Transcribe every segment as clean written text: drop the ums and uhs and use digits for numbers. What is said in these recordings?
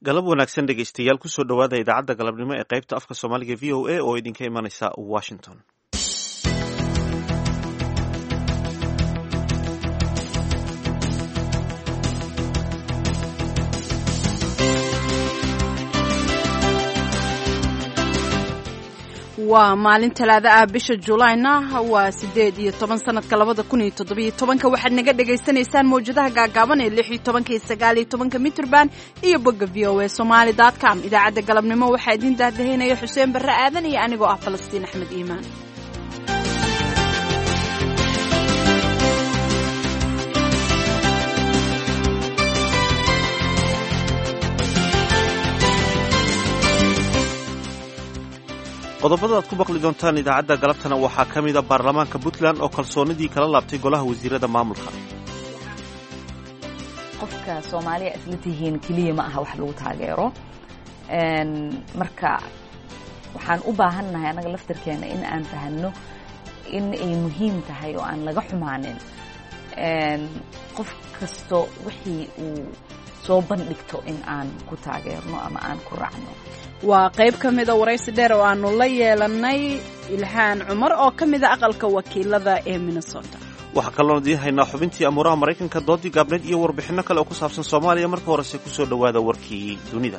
galab wanaagsan dhegaystayaal kusoo dhowaada idaacadda galabnimo ee qaybta afka soomaaliga v o a oo idinka imanaysa washington. waa maalin talaado ah bisha Julayna waa 18 sanadka 2017 waxaad naga dhageysanaysaan mowjadaha gaagaaban ee 16 iyo 19 mitrban iyo bogga voasomali.com. idaacadda galabnimo waxaa idin daahdahinaya Xuseen Barre Aadan iyo anigoo ah Falastiin Axmed Iimaan. qodobada aad ku baqli doontaan idaacadda galabtana waxaa ka mid a baarlamaanka Puntland oo kalsoonidii kala laabtay golaha wasiirada maamulka. qofka Soomaaliya isla tihiin kaliya ma aha wax lagu taageero marka waxaan u baahannahay anaga laftirkeena in aan fahanno in ay muhiim tahay oo aan laga xumaanin qof kasto wixii uu soo bandhigto in aan ku taageerno ama aan ku raacno. waa qayb ka mid a waraysi dheer oo aanu la yeelanay Ilhaan Cumar oo ka mid a aqalka wakiilada ee Minnesota. waxaa kaloo idiin haynaa xubintii amuuraha Maraykanka, doodii gaabneed iyo warbixino kale oo ku saabsan Soomaaliya. marka horese kusoo dhowaada warkii dunida.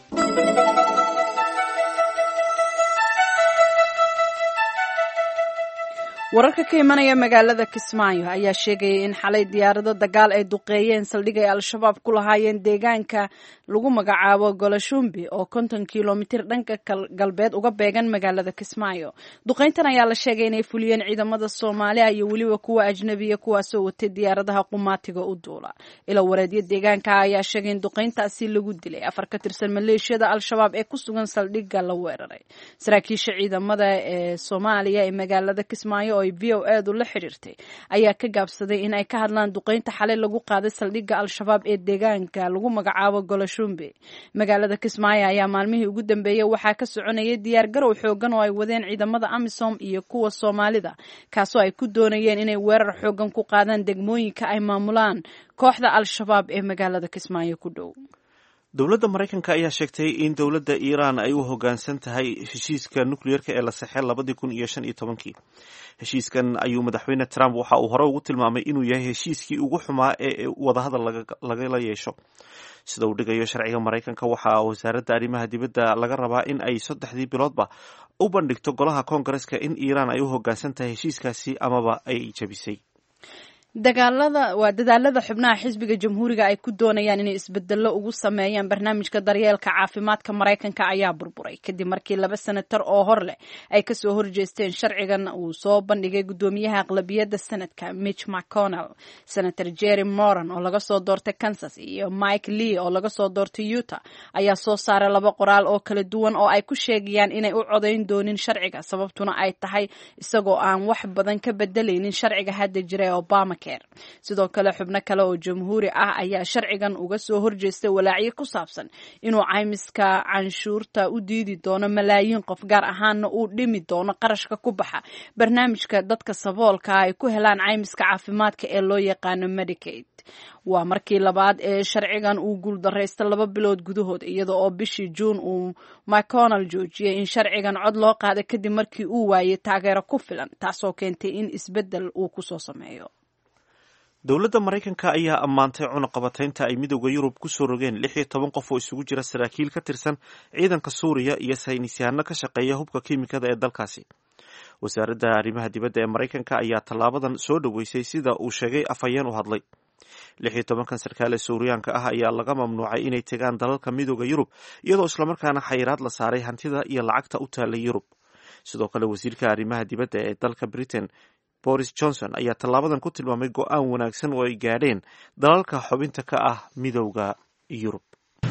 wararka ka imanaya magaalada Kismaayo ayaa sheegaya in xalay diyaarado dagaal ay duqeeyeen saldhig ay al-shabaab ku lahaayeen deegaanka lagu magacaabo Golashumbi oo 50 kilomitir dhanka galbeed uga beegan magaalada Kismaayo. duqeyntan ayaa la sheegay inay fuliyeen ciidamada Soomaaliya iyo waliba kuwa ajnabiga kuwaasoo watay diyaaradaha qumaatiga u duula. ila wareedyo deegaanka ayaa sheegay in duqeyntaasi lagu dilay 4 ka tirsan maleeshiyada al-shabaab ee ku sugan saldhigga la weeraray. saraakiisha ciidamada ee Soomaaliya ee magaalada Kismaayo oo VOA-du la xiriirtay ayaa ka gaabsaday in ay ka hadlaan duqeynta xalay lagu qaaday saldhigga al-shabaab ee deegaanka lagu magacaabo Golashumbi. magaalada Kismaayo ayaa maalmihii ugu dambeeyay waxaa ka soconayay diyaar garow xoogan oo ay wadeen ciidamada AMISOM iyo kuwa Soomaalida kaasoo ay ku doonayeen inay weerar xoogan ku qaadaan degmooyinka ay maamulaan kooxda al-shabaab ee magaalada Kismaayo ku dhow. dowladda Maraykanka ayaa sheegtay in dowladda Iiraan ay u hoggaansan tahay heshiiska nukliyeerka ee la saxeexay 2015. heshiiskan ayuu madaxweyne Trump waxa uu hore ugu tilmaamay inuu yahay heshiiskii ugu xumaa ee wadahadal lagala yeesho. sida uu dhigayo sharciga Maraykanka, waxaa wasaaradda arrimaha dibadda laga rabaa in ay 3 biloodba u bandhigto golaha Koongareeska in Iiraan ay u hoggaansan tahay heshiiskaasi amaba ay jabisay. dadaalada xubnaha xisbiga jamhuuriga ay ku doonayaan inay isbedelo ugu sameeyaan barnaamijka daryeelka caafimaadka Maraykanka ayaa burburay kadib markii 2 senatar oo hor leh ay ka soo horjeesteen sharcigan uu soo bandhigay gudoomiyaha aqlabiyadda Senate-ka Mitch McConnell. Senator Jerry Moran oo laga soo doortay Kansas iyo Mike Lee oo laga soo doortay Utah ayaa soo saaray 2 qoraal oo kala duwan oo ay ku sheegayaan inay u codeyn doonin sharciga, sababtuna ay tahay isagoo aan wax badan ka bedelaynin sharciga hadda jira ee Obama. sidoo kale xubno kale oo jamhuuri ah ayaa sharcigan uga soo horjeestay walaacyo ku saabsan inuu caymiska canshuurta u diidi doono malaayiin qof, gaar ahaanna uu dhimi doono qarashka ku baxa barnaamijka dadka saboolka ay ku helaan caymiska caafimaadka ee loo yaqaano Medicaid. waa markii labaad ee sharcigan uu guuldareysta 2 bilood gudahood, iyada oo bishii Juun uu McConnell joojiyay in sharcigan cod loo qaado kadib markii uu waayay taageero ku filan, taasoo keentay in isbeddel uu ku soo sameeyo. dowladda Maraykanka ayaa ammaantay cunaqabataynta ay midowda Yurub ku soo rogeen 16 qof oo isugu jira saraakiil ka tirsan ciidanka Suuriya iyo saynisyahanno ka shaqeeya hubka kiimikada ee dalkaasi. wasaaradda arrimaha dibadda ee Maraykanka ayaa tallaabadan soo dhaweysay sida uu sheegay afhayeen u hadlay. 16 sarkaal ee Suuriyaanka ah ayaa laga mamnuucay inay tagaan dalalka midowda Yurub, iyadoo islamarkaana xayiraad la saaray hantida iyo lacagta u taallay Yurub. sidoo kale wasiirka arrimaha dibadda ee dalka Britain Boris Johnson ayaa tallaabadan ku tilmaamay go'aan wanaagsan oo ay gaadheen dalalka xubinta ka ah midowda Yurub.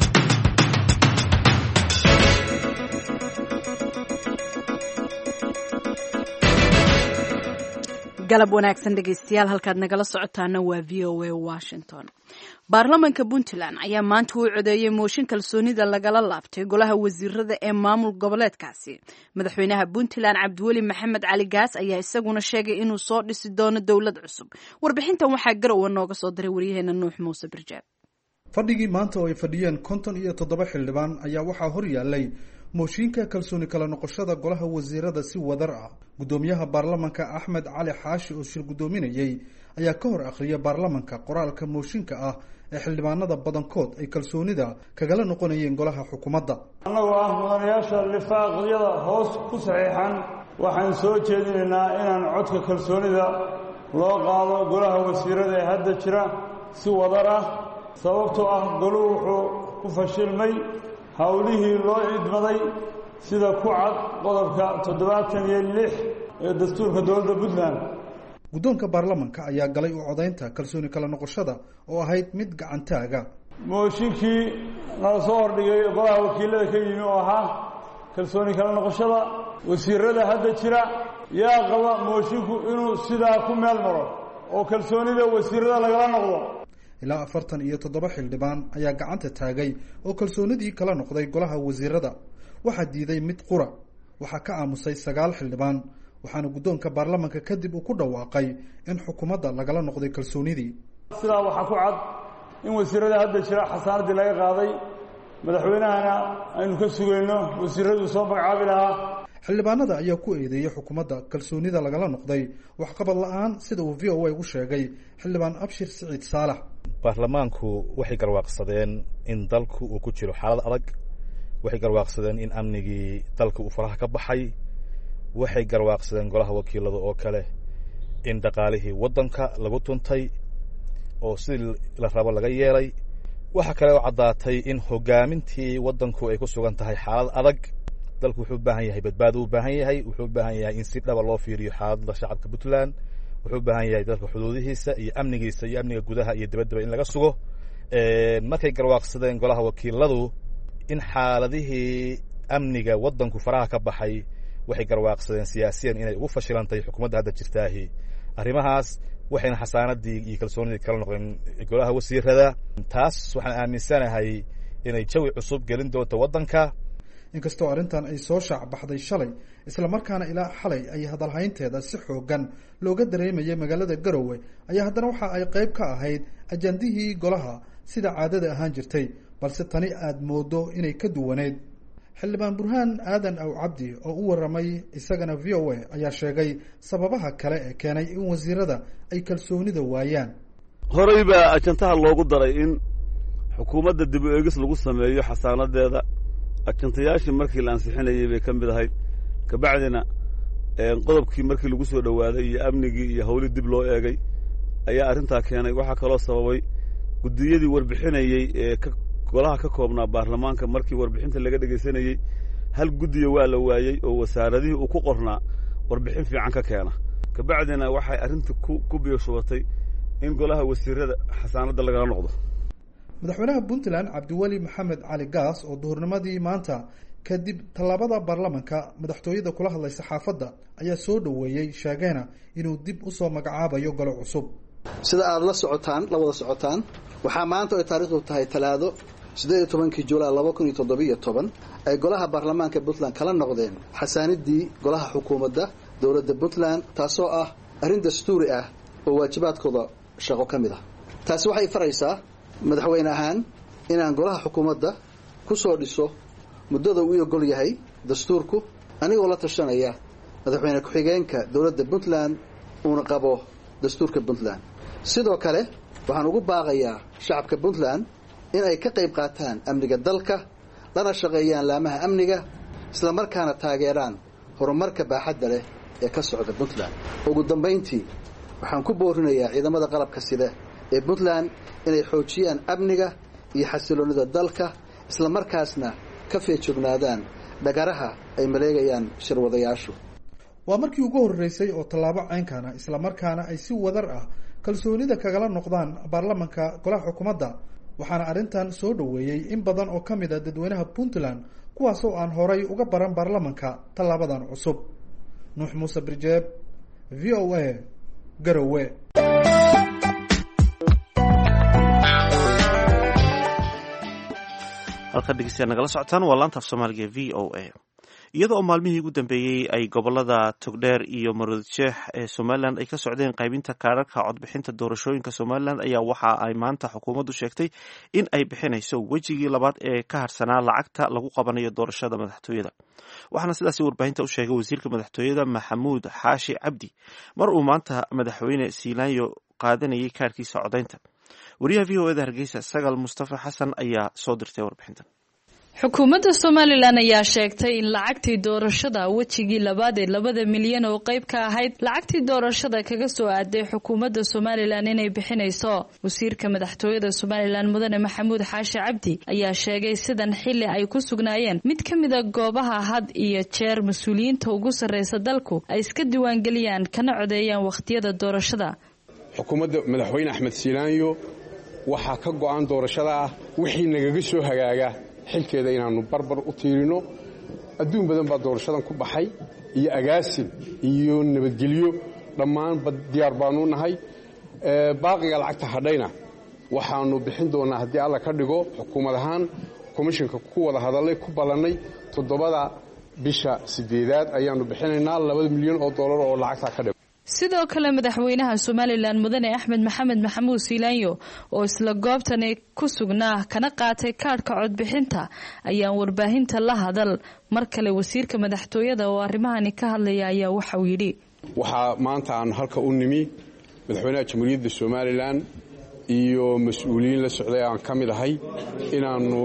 galab wanaagsan dhegaystayaal, halkaad nagala socotaana waa VOA Washington. baarlamaanka Puntland ayaa maanta u codeeyay mooshin kalsoonida lagala laabtay golaha wasiirada ee maamul goboleedkaasi. madaxweynaha Puntland Cabdiweli Maxamed Cali Gaas ayaa isaguna sheegay inuu soo dhisi doono dowlad cusub. warbixintan waxaa garow nooga soo diray wariyaheena Nuux Muuse Birjaab. fadhigii maanta oo ay fadhiyeen 57 xildhibaan ayaa waxaa hor yaallay mooshinka kalsooni kala noqoshada golaha wasiirada si wadar ah. gudoomiyaha baarlamanka Axmed Cali Xaashi oo shir gudoominayay ayaa ka hor akhriyay baarlamanka qoraalka mooshinka ah ee xildhibaanada badankood ay kalsoonida kagala noqonayeen golaha xukuumadda. anagoo ah mudanayaasha lifaaqyada hoos ku saxiixan waxaan soo jeedinaynaa inaan codka kalsoonida loo qaado golaha wasiirada ee hadda jira si wadar ah sababtoo ah goluhu wuxuu ku fashilmay howlihii loo idmaday sida ku cad qodobka 76 ee dastuurka dowladda Puntland. guddoonka baarlamanka ayaa galay u codaynta kalsooni kala noqoshada oo ahayd mid gacantaaga. mooshinkii nala soo hordhigay golaha wakiilada ka yimi oo ahaa kalsooni kala noqoshada wasiirada hadda jira yaa qaba moshinku inuu sidaa ku meel maro oo kalsoonida wasiirada lagala noqdo. ilaa 47 xildhibaan ayaa gacanta taagay oo kalsoonidii kala noqday golaha wasiirada. waxaa diiday mid qura, waxaa ka aamusay 9 xildhibaan, waxaana guddoonka baarlamanka kadib uu ku dhawaaqay in xukuumadda lagala noqday kalsoonidii. sidaa waxaa ku cad in wasiirada hadda jira xasaanadii laga qaaday, madaxweynahana aynu ka sugayno wasiiradu soo magacaabi lahaa. xildhibaanada ayaa ku eedeeyay xukuumadda kalsoonida lagala noqday waxqabad la'aan sida uu VOA u sheegay xildhibaan Abshir Siciid Saalax. baarlamaanku waxay garwaaqsadeen in dalku uu ku jiro xaalad adag, waxay garwaaqsadeen in amnigii dalka uu faraha ka baxay, waxay garwaaqsadeen golaha wakiilada oo kale in dhaqaalihii waddanka lagu tuntay oo sidii la rabo laga yeelay. waxa kale oo caddaatay in hogaamintii waddanku ay ku sugan tahay xaalad adag. dalku wuxuu u baahan yahay badbaado, u baahan yahay wuxuu u baahan yahay in si dhaba loo fiiriyo xaaladda shacabka Puntland, wuxuu u baahan yahay dalka xuduudihiisa iyo amnigiisa iyo amniga gudaha iyo dibaddaba in laga sugo. markay garwaaqsadeen golaha wakiiladu in xaaladihii amniga waddanku faraha ka baxay, waxay garwaaqsadeen siyaasiyan inay ugu fashilantay xukuumadda hadda jirtaahi arrimahaas, waxayna xasaanadii iyo kalsoonidii kala noqdeen golaha wasiirada. taas waxaan aaminsanahay inay jawi cusub gelin doonto waddanka. inkastoo arrintan ay soo shaac baxday shalay isla markaana ilaa xalay ay hadalhaynteeda si xoogan looga dareemayay magaalada Garowe, ayaa haddana waxa ay qayb ka ahayd ajandihii golaha sida caadada ahaan jirtay, balse tani aad moodo inay ka duwaneed. xildhibaan Burhaan Aadan Aw Cabdi oo u waramay isagana VOA ayaa sheegay sababaha kale ee keenay in wasiirada ay kalsoonida waayaan. horey baa ajantaha loogu daray in xukuumadda dib u eegis lagu sameeyo xasaanadeeda. ajantayaashii markii la ansixinayay bay ka mid ahayd, kabacdina qodobkii markii lagu soo dhowaaday iyo amnigii iyo howlii dib loo eegay ayaa arrintaa keenay. waxaa kaloo sababay guddiyadii warbixinayey ee golaha ka koobnaa baarlamaanka markii warbixinta laga dhegaysanayey hal guddiya waa la waayey oo wasaaradihii uu ku qornaa warbixin fiican ka keena. kabacdina waxay arrintii ku biyooshubatay in golaha wasiirada xasaanadda lagala noqdo. madaxweynaha Puntland Cabdiweli Maxamed Cali Gaas oo duhurnimadii maanta kadib tallaabada baarlamanka madaxtooyada kula hadlay saxaafadda ayaa soo dhaweeyay, sheegayna inuu dib u soo magacaabayo golo cusub. sida aad la wada socotaan waxaa maanta ay taariikhdu tahay Talaado 18 Juulaay 2017 ay golaha baarlamaanka Puntland kala noqdeen xasaanidii golaha xukuumadda dowladda Puntland, taasoo ah arrin dastuuri ah oo waajibaadkooda shaqo ka mid ah. taasi waxay faraysaa madaxweyne ahaan inaan golaha xukuumadda ku soo dhiso muddada uu ogol yahay dastuurku, anigoo la tashanaya madaxweyne ku-xigeenka dowladda Puntland uuna qabo dastuurka Puntland. sidoo kale waxaan ugu baaqayaa shacabka Puntland in ay ka qayb qaataan amniga dalka, lana shaqeeyaan laamaha amniga, isla markaana taageeraan horumarka baaxadda leh ee ka socda Puntland. ugu dambeyntii waxaan ku boorinayaa ciidamada qalabka sida ee Puntland inay xoojiyaan amniga iyo xasiloonida dalka, isla markaasna ka feejignaadaan dhagaraha ay maleegayaan shirwadayaashu. waa markii ugu horeysay oo tallaabo ceynkana isla markaana ay si wadar ah kalsoonida kagala noqdaan baarlamanka golaha xukuumadda, waxaana arrintan soo dhaweeyay in badan oo ka mid ah dadweynaha Puntland kuwaas oo aan horay uga baran baarlamanka tallaabadan cusub. Nuux Muuse Birjeeb, VOA, Garowe. halka dhegeystayaal nagala socotaan waa laanta af Soomaaliga VOA. iyada oo maalmihii ugu dambeeyey ay gobolada togdheer iyo maroodijeex ee somalilan ay ka socdeen qaybinta kaararka codbixinta doorashooyinka somalilan ayaa waxa ay maanta xukuumaddu sheegtay in ay bixinayso wejigii labaad ee ka harsanaa lacagta lagu qabanayo doorashada madaxtooyada waxaana sidaasi warbaahinta u sheegay wasiirka madaxtooyada maxamuud xaashi cabdi mar uu maanta madaxweyne siilaanyo qaadanayay kaarkiisa codaynta wariyaha v o eda hargeysa sagal mustafa xasan ayaa soo dirtay warbixintan. xukuumadda somalilan ayaa sheegtay in lacagtii doorashada wejigii labaad ee 2 milyan oo qayb ka ahayd lacagtii doorashada kaga soo aaday xukuumadda somalilan inay bixinayso. wasiirka madaxtooyada somalilan mudane maxamuud xaashi cabdi ayaa sheegay sidan xilli ay ku sugnaayeen mid ka mida goobaha had iyo jeer mas-uuliyiinta ugu sarreysa dalku ay iska diiwaangeliyaan kana codeeyaan wakhtiyada doorashada. xukuumadda madaxweyne axmed siilaanyo waxaa ka go'an doorashada ah wixii nagaga soo hagaaga xilkeeda inaannu barbar u tiirino. adduun badan baa doorashadan ku baxay iyo agaasin iyo nabadgelyo dhammaanba diyaar baannu nahay. baaqiga lacagta hadhayna waxaannu bixin doonnaa haddii alla ka dhigo xukuumad ahaan komishinka ku wada hadallay ku ballannay 7 bisha 8aad ayaannu bixinaynaa 2 milyan oo dollar oo lacagtaa ka dhigo. sidoo kale madaxweynaha somalilan mudane axmed maxamed maxamuud siilaanyo oo isla goobtani ku sugnaa kana qaatay kaadhka codbixinta ayaan warbaahinta la hadal. mar kale wasiirka madaxtooyada oo arrimahani ka hadlaya ayaa waxauu yidhi waxaa maanta aan halka u nimi madaxweynaha jamhuuriyadda somalilan iyo mas-uuliyiin la socday aan ka mid ahay inaannu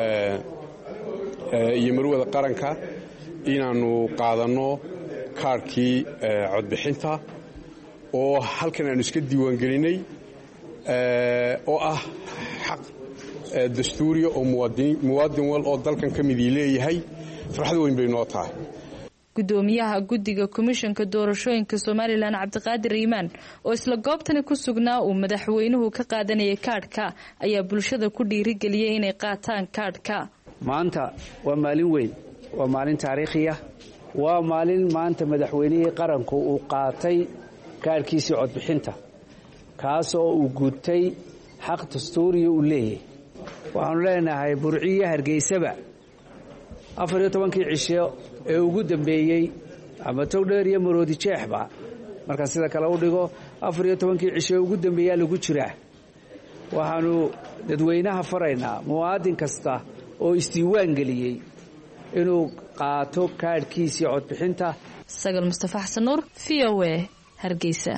iyo marwada qaranka inaannu qaadanno kaarkii codbixinta oo halkan aanu iska diiwaangelinay oo ah xaq dastuuriya oo muwaadin wal oo dalkan ka midii leeyahay. farxad weyn bay noo tahay. gudoomiyaha guddiga komishanka doorashooyinka somalilan cabdiqaadir iimaan oo isla goobtani ku sugnaa uu madaxweynuhu ka qaadanayay kaadhka ayaa bulshada ku dhiirigeliyey inay qaataan kaadhka. maanta waa maalin weyn, waa maalin taariikhiya, waa maalin maanta madaxweynihii qaranku uu qaatay kaarhkiisii codbixinta kaasoo uu gutay xaq dastuuriya uu leeyahay. waxaanu leenahay burciyo hargeysaba 14 cisho ee ugu dambeeyey ama togdheer iyo maroodijeexba marka sida kale u dhigo 14 cisho ee ugu dambeeyaa lagu jiraa. waxaanu dadweynaha faraynaa muwaadin kasta oo isdiiwaan geliyey inuu qaato kaadhkiisii codbixinta. sagal mustafa xasan nuur v o a hargeysa.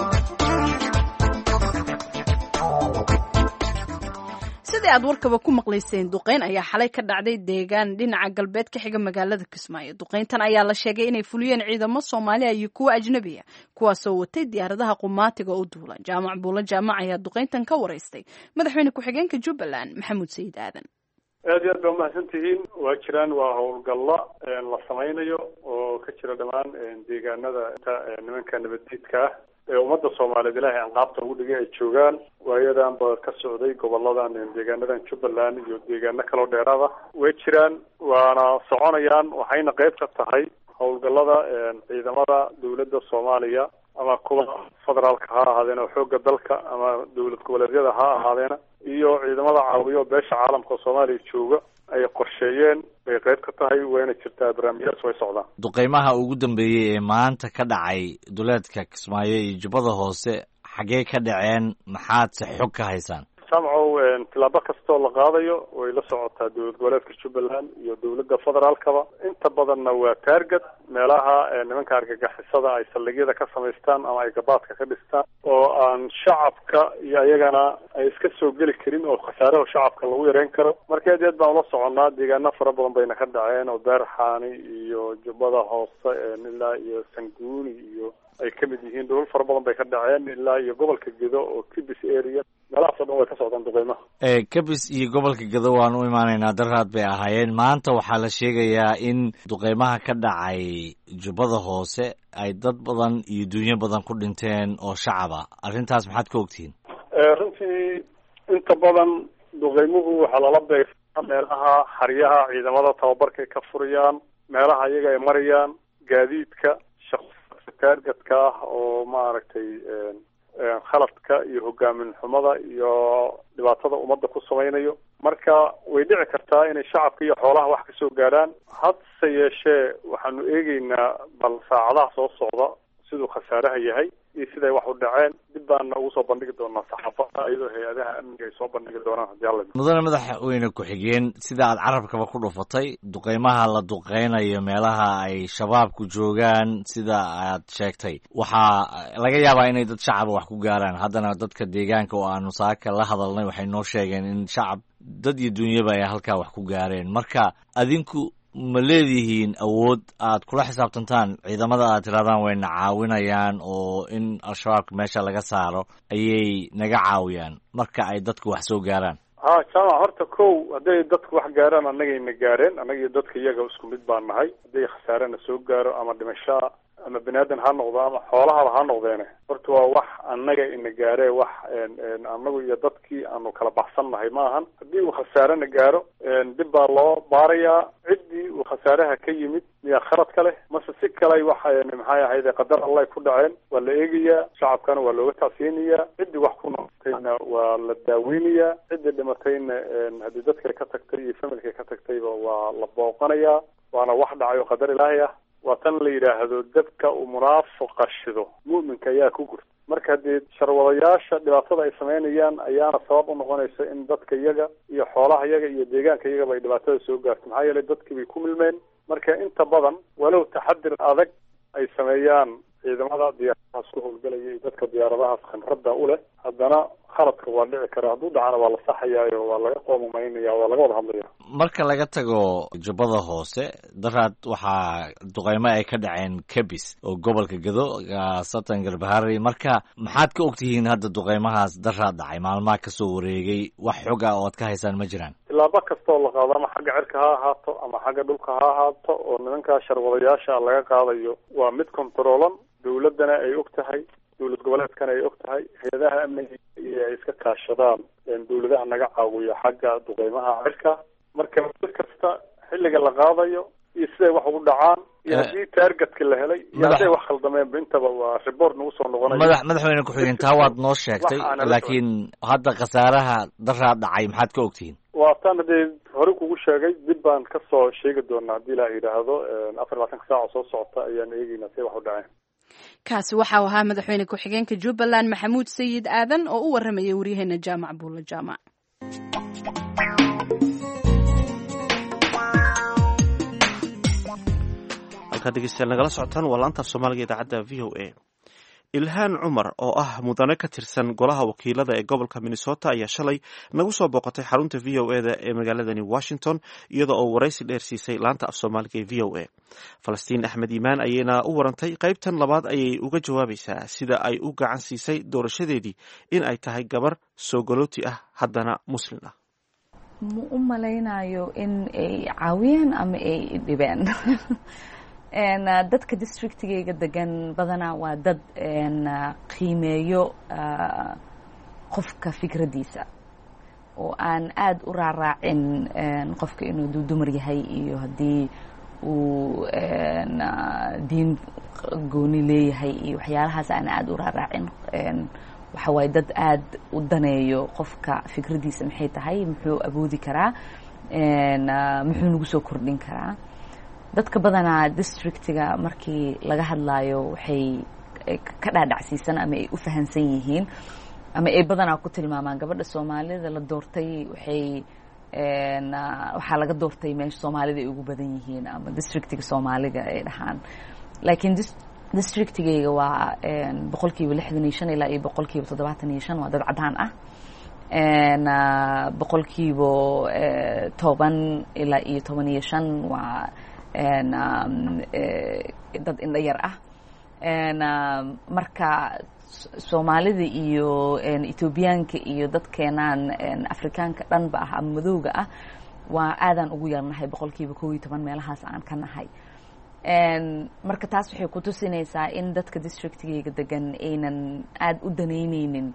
sidii aad warkaba ku maqlayseen duqeyn ayaa xalay ka dhacday deegaan dhinaca galbeed ka xiga magaalada kismaayo. duqeyntan ayaa la sheegay inay fuliyeen ciidamo soomaaliya iyo kuwa ajnabiya kuwaasoo watay diyaaradaha qumaatiga u duula. jaamac buulo jaamac ayaa duqeyntan ka waraystay madaxweyne ku-xigeenka jubbaland maxamuud sayid aadan. aad iyo aad baa umahadsantihiin. waa jiraan waa howlgallo la samaynayo oo ka jira dhammaan deegaanada nimanka nabaddiidka ah ee ummadda soomaaliyeed ilaahay anqaabta ugu dhigay ay joogaan. waayadanba ka socday goboladan deegaanadan jubbaland iyo deegaano kaloo dheeraada way jiraan waana soconayaan. waxayna qayb ka tahay howlgallada ciidamada dawladda soomaaliya ama kuwa federaalka ha ahaadeen oo xoogga dalka ama dawlad goboleedyada ha ahaadeena iyo ciidamada caawiyo beesha caalamka oo soomaaliya jooga ay qorsheeyeen bay qayb ka tahay wayna jirtaa barnaamijyadas way socdaan. duqeymaha ugu dambeeyey ee maanta ka dhacay duleedka kismaayo iyo jubbada hoose xaggee ka dhaceen maxaad se xog ka haysaan? samcow tilaabo kastoo la qaadayo way la socotaa dowlad goboleedka jubbaland iyo dowladda federaalkaba. inta badanna waa taarget meelaha nimanka argagixisada ay saldhigyada ka samaystaan ama ay gabaadka ka dhistaan oo aan shacabka iyo ayagana ay iska soo geli karin oo khasaaraha shacabka lagu yareyn karo. marka aad baan ula soconnaa deegaano fara badan bayna ka dhaceen oo beerxaani iyo jubbada hoose ilaa iyo sanguuni iyo ay ka mid yihiin dhul fara badan bay ka dhaceen ilaa iyo gobolka gedo oo kibis area meelahaas oo dhan way ka socdaan duqeymaha. kabis iyo gobolka gedo waan u imaanaynaa daraad bay ahaayeen. maanta waxaa la sheegayaa in duqeymaha ka dhacay jubbada hoose ay dad badan iyo dunyo badan ku dhinteen oo shacaba. arrintaas maxaad ka ogtihiin? runtii inta badan duqeymuhu waxaa lala beegsaa meelaha xaryaha ciidamada tababarkay ka furayaan, meelaha iyaga ay marayaan, gaadiidka taargetka ah oo maaragtay khaladka iyo hogaamin xumada iyo dhibaatada ummadda ku samaynayo. marka way dhici kartaa inay shacabka iyo xoolaha wax kasoo gaaraan. hadse yeeshee waxaanu eegeynaa bal saacadaha soo socda siduu khasaaraha yahay iyo siday wax u dhaceen. dib baana ugu soo bandhigi doonaa saxaafada iyadoo hay-adaha amniga ay soo bandhigi doonaan haddii alla. mudane madaxweyne ku-xigeen, sida aad carabkaba ku dhufatay, duqeymaha la duqeynayo meelaha ay shabaabku joogaan sida aad sheegtay, waxaa laga yaabaa inay dad shacaba wax ku gaaraan. haddana dadka deegaanka oo aanu saaka la hadalnay waxay noo sheegeen in shacab, dad iyo dunyaba ay halkaa wax ku gaareen. marka adinku ma leedihiin awood aad kula xisaabtantaan ciidamada aad tirahdaan wayna caawinayaan oo in al-shabaabka meesha laga saaro ayay naga caawiyaan marka ay dadku wax soo gaaraan? jaamac, horta kow hadday dadku wax gaaraan annagayna gaareen. annaga iyo dadka iyaga isku mid baan nahay. hadday khasaarena soo gaaro ama dhimashaa ama biniaadan ha noqdo ama xoolahaba ha noqdeene, horta waa wax annaga ina gaaree, wax annagu iyo dadkii aanu kala baxsan nahay ma ahan. haddii uu khasaarena gaaro dib baa loo baarayaa ciddii uu khasaaraha ka yimid miyaa khalad ka leh mase si kale wax maxay ahayde qadar allah ku dhaceen. waa la eegayaa, shacabkana waa looga tacsiyeynayaa, ciddii wax ku noqotayna waa la daaweynayaa, ciddii dhimatayna haddii dadkay ka tagtay iyo familkay ka tagtayba waa la booqanayaa. waana wax dhacay oo qadar ilaahay ah. waa tan la yidhaahdo dabka uu munaafiqa shido mu'minka ayaa ku gurta. marka haddii sharwadayaasha dhibaatada ay samaynayaan ayaana sabab u noqonaysa in dadka iyaga iyo xoolaha iyaga iyo deegaanka iyagaba ay dhibaatada soo gaarto. maxaa yeelay dadkii bay ku milmeen. marka inta badan walow taxadir adag ay sameeyaan ciidamada diyaaradahaas ku howlgalaya iyo dadka diyaaradahaas khibradda u leh, haddana khaladka waa dhici karaa. hadduu dhacana waa la saxayaayo, waa laga qoomumaynaya, waa laga wada hadlaya. marka laga tago jubbada hoose, daraad waxaa duqeymo ay ka dhaceen Kebis oo gobolka Gado, Satan Garbahari. marka maxaad ka ogtihiin hadda duqeymahaas daraad dhacay maalmaha kasoo wareegay? wax xog ah oo aad ka haysaan ma jiraan? tilaabo kasta oo la qaado ama xagga cirka ha ahaato ama xagga dhulka ha ahaato oo nimankaa sharwadayaasha laga qaadayo waa mid kontaroolan. dawladdana ay og tahay, dowlad goboleedkana ay og tahay, hay-adaha amniga iyo ay iska kaashadaan dawladaha naga caawiya xagga duqeymaha cirka. marka mid kasta xilliga la qaadayo iyo siday wax ugu dhacaan iyo haddii taargetka la helay iyo hadday wax khaldameenba intaba waa report nagu soo noqonaya. madaxweyne ku-xigeen, taa waad noo sheegtay, laakiin hadda khasaaraha daraa dhacay maxaad ka ogtihiin? waa tan haddee hore kugu sheegay, dib baan kasoo sheegi doonaa haddii ilaah yidhaahdo. 24 saac soo socota ayaan eegeynaa siday wax u dhaceen. kaasi waxau ahaa madaxweyne ku-xigeenka Jubbaland Maxamuud Sayid Aadan oo u waramayay waryaheena Jaamac Buulla Jaamac. halkaa dhegeystayaal nagala socotaan waa laanta af Soomaaliga idaacadda VOA. Ilhaan Cumar oo ah mudane ka tirsan golaha wakiilada ee gobolka Minnesota ayaa shalay nagu soo booqatay xarunta VOA-da ee magaaladani Washington iyada oo waraysi dheer siisay laanta af Soomaaliga ee VOA. Falastiin Axmed Iimaan ayayna u warantay qaybtan labaad ayay uga jawaabaysaa sida ay u gacan siisay doorashadeedii in ay tahay gabar soogalooti ah haddana muslim ah. ma u malaynayo in ay caawiyeen ama ay dhibeen. dadka districtigayga degan badanaa waa dad qiimeeyo qofka fikradiisa oo aan aada u raaraacin qofka inuu dumar yahay iyo haddii uu diin gooni leeyahay iyo waxyaalahaas aan aada u raaraacin. waxa waaye dad aada u daneeyo qofka fikradiisa maxay tahay, muxuu awoodi karaa, muxuu nagu soo kordhin karaa. dadka badanaa districtiga markii laga hadlaayo waxay ka dhaadhacsiisan ama ay u fahansan yihiin ama ay badanaa ku tilmaamaan gabadha Soomaalida la doortay waxaa laga doortay meesha Soomaalida ay ugu badan yihiin ama districtiga Soomaaliga ay dhahaan. laakiin districtigayga waa 65% ilaa iyo 75% waa dad cadaan ah. 10% ilaa iyo 15 waa dad indho yar ah. marka Soomaalida iyo Etoobiyaanka iyo dadkeenaan Afrikaanka dhanba ah ama madowga ah waa aadaan ugu yarnahay 11% meelahaas aan ka nahay. marka taas waxay ku tusinaysaa in dadka districtigayga degan aynan aada u danaynaynin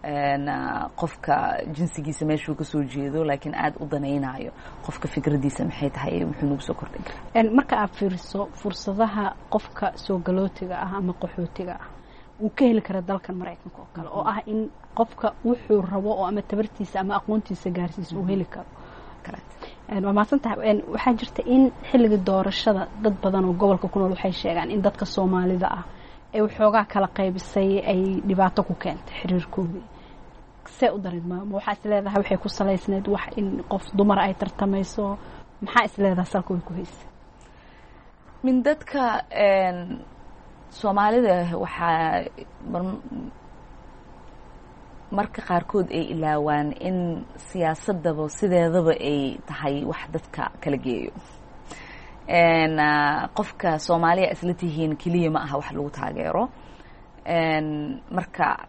qofka jinsigiisa meeshuu ka soo jeedo, laakiin aada u danaynayo qofka fikradiisa maxay tahay muxuu nagu soo kordhin karaa. marka aad fiiriso fursadaha qofka soo galootiga ah ama qaxootiga ah uu ka heli kara dalkan Mareykanka oo kale oo ah in qofka wuxuu rabo oo ama tabartiisa ama aqoontiisa gaarsiis uu heli karo waa maasantahay waxaa jirta in xilliga doorashada dad badan oo gobolka ku nool waxay sheegaan in dadka Soomaalida ah ay waxoogaa kala qaybisay ay dhibaato ku keentay xiriirkoodii see u dareemaa waxa isleedahay waxay ku saleysneed wax in qof dumar ay tartamayso maxaa isleedahay salka way ku haysaa min dadka Soomaalida waxaa marka qaarkood ay ilaawaan in siyaasadaba sideedaba ay tahay wax dadka kala geeyo qofka Soomaaliya isla tihiin kaliya ma aha wax lagu taageero marka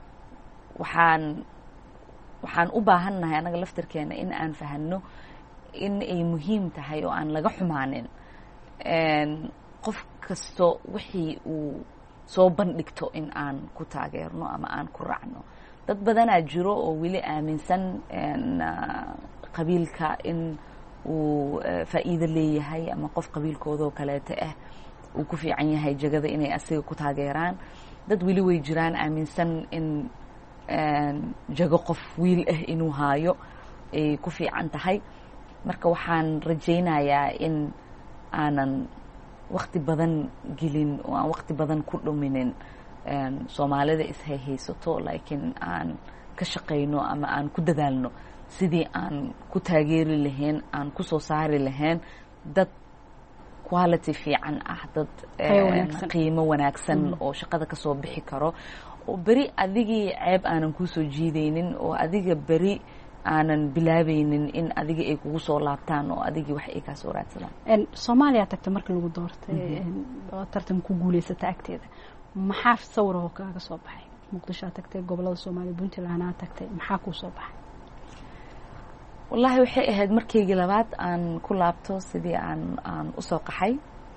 waxaan u baahannahay anaga laftirkeena in aan fahanno in ay muhiim tahay oo aan laga xumaanin qof kasto wixii uu soo bandhigto in aan ku taageerno ama aan ku raacno dad badanaa jiro oo weli aaminsan qabiilka in uu faa'iido leeyahay ama qof qabiilkoodoo kaleeto ah uu ku fiican yahay jagada inay asiga ku taageeraan dad weli way jiraan aaminsan in jago qof wiil ah inuu haayo ay ku fiican tahay marka waxaan rajaynayaa in aanan waqti badan gelin oo aan waqti badan ku dhuminin Soomaalida ishayhaysato laakiin aan ka shaqeyno ama aan ku dadaalno sidii aan ku taageeri lahayn aan ku soo saari lahayn dad quality fiican ah dad qiimo wanaagsan oo shaqada ka soo bixi karo oo bari adigii ceeb aanan ku soo jiideynin oo adiga bari aanan bilaabaynin in adiga ay kugu soo laabtaan oo adigii wax ay ka soo raadsadaan Soomaaliya tagtay markii lagu doortay oo tartan ku guuleysatay agteeda maxaa sawir oo kaaga soo baxay Muqdisho tagtay gobolada Soomaaliya Puntland tagtay maxaa ku soo baxay wallahi waxay ahayd markii labaad aan ku laabto sidii aan u soo qaxay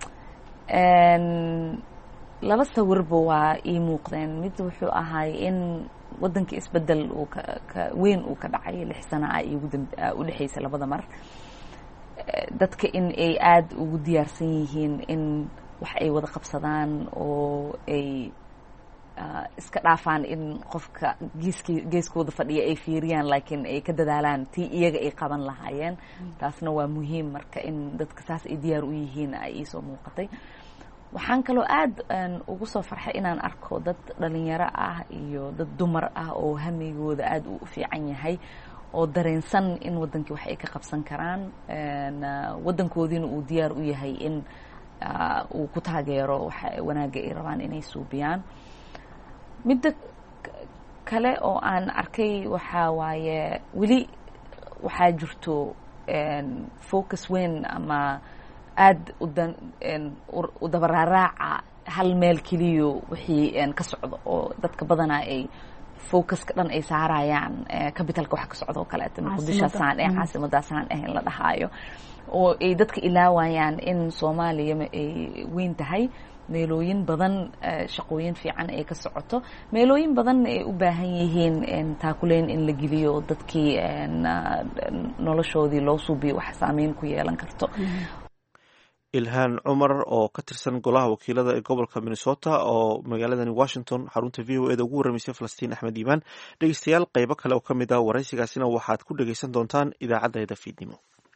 laba sawirba waa ii muuqdeen mid wuxuu ahaa in wadanka isbedel uu weyn uu ka dhacay 6 sano u dhaxaysa labada mar dadka in ay aad ugu diyaarsan yihiin in wax ay wada qabsadaan oo ay iska dhaafaan in qofka geeskooda fadhiya ay fiiriyaan laakiin ay ka dadaalaan tii iyaga ay qaban lahaayeen taasna waa muhiim marka in dadka saas ay diyaar u yihiin ay ii soo muuqatay waxaan kaloo aad ugu soo farxay inaan arko dad dhalinyaro ah iyo dad dumar ah oo hamigooda aad u fiican yahay oo dareensan in wadankii wax ay ka qabsan karaan wadankoodiina uu diyaar u yahay in uu ku taageero waxa wanaaga ay rabaan inay suubiyaan midda kale oo aan arkay waxa waaye weli waxaa jirto focus weyn ama aad u dabararaaca hal meel keliyo wixii ka socdo oo dadka badanaa ay focuska dhan ay saarayaan capitalka waxa ka socdo oo kaleeto Muqdisho saan caasimadaasaan in la dhahaayo oo ay dadka ilaawayaan in Soomaaliya ay weyn tahay meelooyin badan shaqooyin fiican ay ka socoto meelooyin badan ay u baahan yihiin taakuleen in la geliyo dadkii noloshoodii loo suubiyo wax saameyn ku yeelan karto ilhaan cumar oo ka tirsan golaha wakiilada ee gobolka Minnesota oo magaaladani Washington xarunta VOA da ugu waramaysay Falastiin Axmed Iimaan dhegeystayaal qaybo kale oo ka mid ah waraysigaasina waxaad ku dhegeysan doontaan idaacadda fiidnimo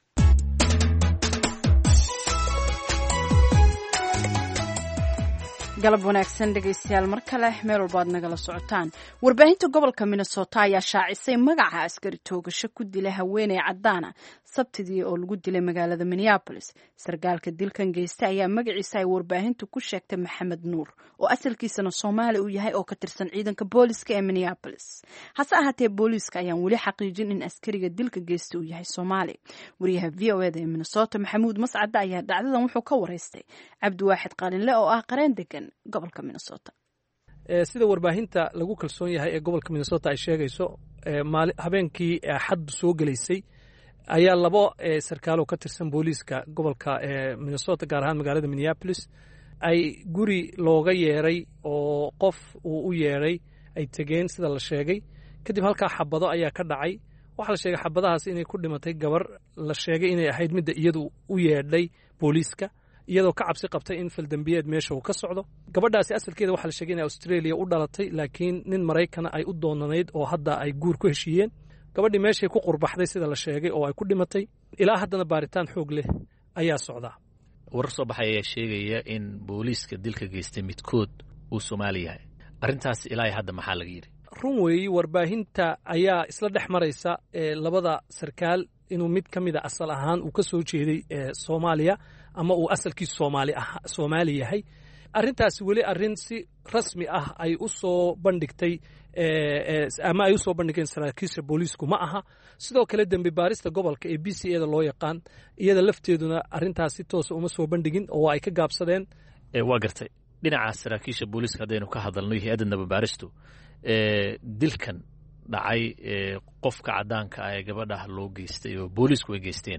galab wanaagsan dhegeystayaal mar kale meel walba aad nagala socotaan warbaahinta gobolka Minnesota ayaa shaacisay magaca askari toogasho ku dilay haweeney cadaana sabtidii oo lagu dilay magaalada Minneapolis sargaalka dilkan geystay ayaa magaciisa ay warbaahintu ku sheegtay Maxamed Nuur oo asalkiisana Soomaali u yahay oo ka tirsan ciidanka booliska ee Minneapolis hase ahaatee booliska ayaan weli xaqiijin in askariga dilka geystay uu yahay Soomaali wariyaha VOA da ee Minnesota Maxamuud Mascad ayaa dhacdadan wuxuu ka wareystay Cabdiwaaxid Qalinle oo ah qareen degan gobolka Minnesota sida warbaahinta lagu kalsoon yahay ee gobolka Minnesota ay sheegayso habeenkii xad soo galeysay ayaa labo sarkaal oo ka tirsan booliska gobolka Minnesota gaar ahaan magaalada Minneapolis ay guri looga yeeray oo qof uu u yeeray ay tageen sida la sheegay kadib halka xabado ayaa ka dhacay waxa la sheegay xabadahaas inay ku dhimatay gabar la sheegay inay ahayd mid iyadu u yeedhay booliska iyadoo ka cabsi qabtay in faldambiyeed meesha uu ka socdo. gabadhaasi asalkeeda waxaa la sheegay inay Australia u dhalatay, laakiin nin Maraykana ay u doonanayd oo hadda ay guur ku heshiiyeen. gabadhii meeshay ku qurbaxday sida la sheegay oo ay ku dhimatay. ilaa haddana baaritaan xoog leh ayaa socda. warar soo baxay ayaa sheegaya in booliiska dilka geystay midkood uu Soomaali yahay. arrintaas ilaa hadda maxaa laga yidhi? run weeyi, warbaahinta ayaa isla dhex maraysa labada sarkaal inuu mid ka mida asal ahaan uu ka soo jeeday Soomaaliya ama uu asalkiisu Soomaali yahay. arrintaasi weli arrin si rasmi ah ay u soo bandhigtay ama ay u soo bandhigeen saraakiisha booliisku ma aha. sidoo kale dembi baarista gobolka ee BCA-da loo yaqaan iyada lafteeduna arrintaas si toosa uma soo bandhigin oo ay ka gaabsadeen. waa gartay. dhinaca saraakiisha booliiska haddaynu ka hadalno hay-adda nababaaristu dilkan dhacay qofka caddaanka ah ee gabadha loo geystay oo booliisku ay geysteen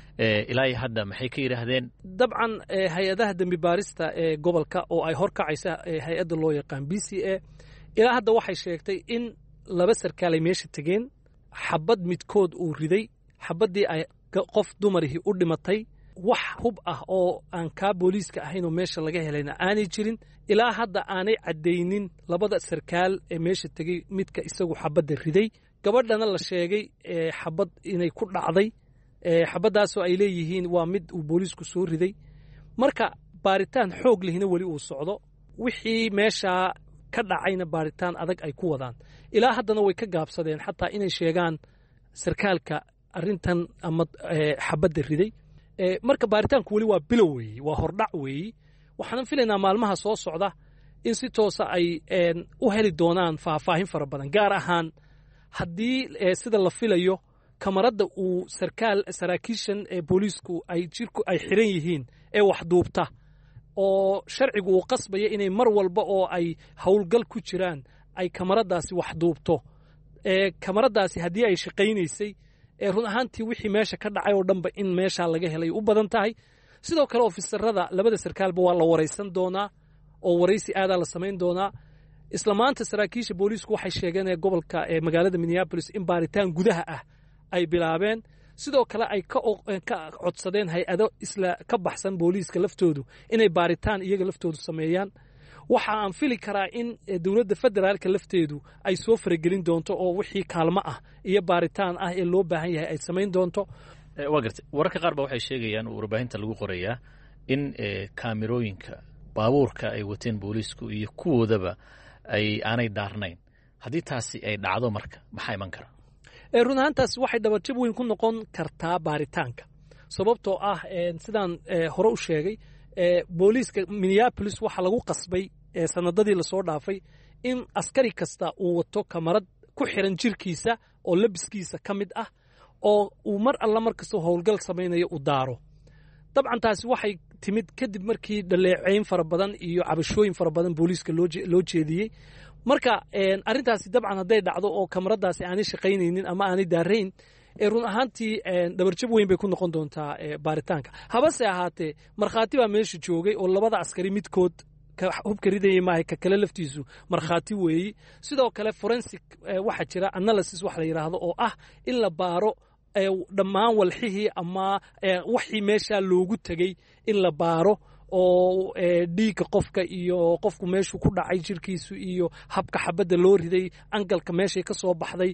ilaa hadda maxay ka yidhaahdeen? dabcan hay-adaha dembi baarista ee gobolka oo ay horkacaysa hay-adda loo yaqaan BCA ilaa hadda waxay sheegtay in 2 sarkaal ay meesha tegeen, xabad midkood uu riday, xabaddii ay qof dumarihii u dhimatay, wax hub ah oo aan kaa booliiska ahayn oo meesha laga helayna aanay jirin. ilaa hadda aanay caddaynin 2 sarkaal ee meesha tegey midka isagu xabadda riday. gabadhana la sheegay xabad inay ku dhacday, xabaddaasoo ay leeyihiin waa mid uu booliisku soo riday. marka baaritaan xoog lehina weli uu socdo, wixii meeshaa ka dhacayna baaritaan adag ay ku wadaan. ilaa haddana way ka gaabsadeen xataa inay sheegaan sarkaalka arrintan ama xabadda riday. marka baaritaanku weli waa bilow weeyi, waa hordhac weeyi. waxaan filaynaa maalmaha soo socda in si toosa ay u heli doonaan faahfaahin fara badan, gaar ahaan haddii sida la filayo kamaradda uu saraakiishan booliisku ay xiran yihiin ee wax duubta oo sharcigu uu qasbaya inay mar walba oo ay howlgal ku jiraan ay kamaraddaasi wax duubto. kamaraddaasi haddii ay shaqaynaysay run ahaantii wixii meesha ka dhacay oo dhanba in meeshaa laga helay u badan tahay. sidoo kale ofisarada 2 sarkaalba waa la waraysan doonaa oo waraysi aadaa la samayn doonaa. isla maanta saraakiisha booliisku waxay sheegeen gobolka magaalada Minneapolis in baaritaan gudaha ah ay bilaabeen. sidoo kale ay ka codsadeen hay-ado isla ka baxsan booliiska laftoodu inay baaritaan iyaga laftoodu sameeyaan. waxa aan fili karaa in dowladda federaalka lafteedu ay soo faragelin doonto oo wixii kaalmo ah iyo baaritaan ah ee loo baahan yahay ay samayn doonto. waa gartay. wararka qaar ba waxay sheegayaan oo warbaahinta lagu qorayaa in kaamirooyinka baabuurka ay wateen booliisku iyo kuwoodaba aanay daarnayn. haddii taasi ay dhacdo marka maxaa iman kara? run ahaantaas waxay dhabarjab weyn ku noqon kartaa baaritaanka, sababtoo ah sidaan hore u sheegay booliiska Minneapolis waxaa lagu qasbay sanadadii lasoo dhaafay in askari kasta uu wato kamarad ku xiran jirkiisa oo labiskiisa ka mid ah oo uu mar alla markastoo howlgal samaynayo u daaro. dabcan taasi waxay timid kadib markii dhaleeceyn fara badan iyo cabashooyin fara badan booliiska loo jeediyey. marka arrintaasi dabcan hadday dhacdo oo kamaradaasi aanay shaqaynaynin ama aanay daarayn, run ahaantii dhabarjab weyn bay ku noqon doontaa baaritaanka. habase ahaatee markhaati baa meesha joogay oo 2 askari midkood hubka ridayay maahay ka kale laftiisu markhaati weeyi. sidoo kale forensic waxaa jira analysis wax la yidhaahdo oo ah in la baaro dhammaan walxihii ama wixii meeshaa loogu tegey in la baaro oo dhiigga qofka iyo qofku meeshuu ku dhacay jirkiisu iyo habka xabadda loo riday, angalka meeshay ka soo baxday,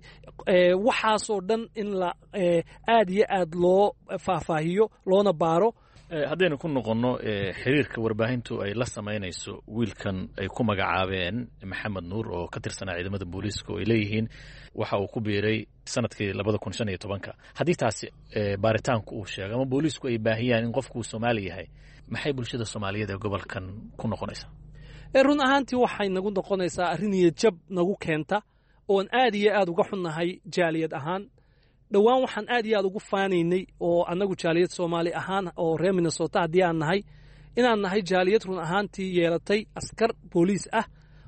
waxaasoo dhan in la aad iyo aad loo faahfaahiyo loona baaro. haddaynu ku noqonno xiriirka warbaahintu ay la samaynayso wiilkan ay ku magacaabeen maxamed nuur oo ka tirsanaa ciidamada booliiska oo ay leeyihiin waxa uu ku biiray sanadkii 2015. haddii taasi baaritaanku uu sheego ama booliisku ay baahiyaan in qofku uu Soomaali yahay, maxay bulshada Soomaaliyeed ee gobolkan ku noqonaysaa? run ahaantii waxay nagu noqonaysaa arrin niyad jab nagu keenta oon aad iyo aad uga xunnahay jaaliyad ahaan. dhowaan waxaan aad iyo aad ugu faanaynay oo annagu jaaliyad Soomaali ahaan oo reer Minnesota haddii aan nahay inaan nahay jaaliyad run ahaantii yeelatay askar booliis ah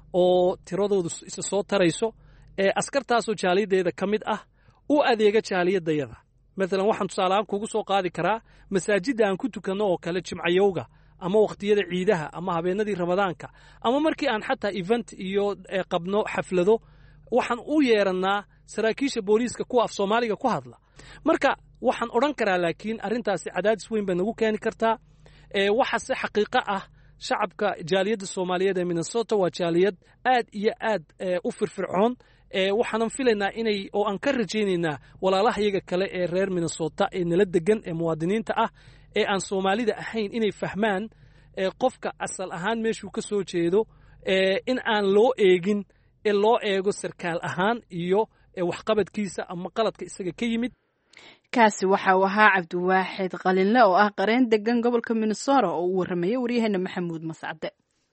oo tiradoodu isa soo tarayso. askartaasoo jaaliyadeeda ka mid ah u adeega jaaliyadayada. maalan waxaan tusaalehaan kugu soo qaadi karaa masaajidda aan ku tukanno oo kale jimcayowga ama wakhtiyada ciidaha ama habeenadii ramadaanka ama markii aan xataa event iyo qabno xaflado, waxaan u yeerannaa saraakiisha booliiska kuwa af Soomaaliga ku hadla. marka waxaan odhan karaa laakiin arrintaasi cadaadis weyn bay nagu keeni kartaa. waxaase xaqiiqo ah shacabka jaaliyadda soomaaliyeed ee minnesota waa jaaliyad aad iyo aad u firfircoon waxaanan filaynaa oo aan ka rajaynaynaa walaalaha iyaga kale ee reer minnesota ee nala degan ee muwaadiniinta ah ee aan soomaalida ahayn inay fahmaan qofka asal ahaan meeshuu ka soo jeedo in aan loo eegin ee loo eego sarkaal ahaan iyo waxqabadkiisa ama qaladka isaga ka yimid kaasi waxa uu ahaa cabdiwaaxid qalinle oo ah qareen degan gobolka minnesota oo uu warramaya waryaheena maxamuud mascade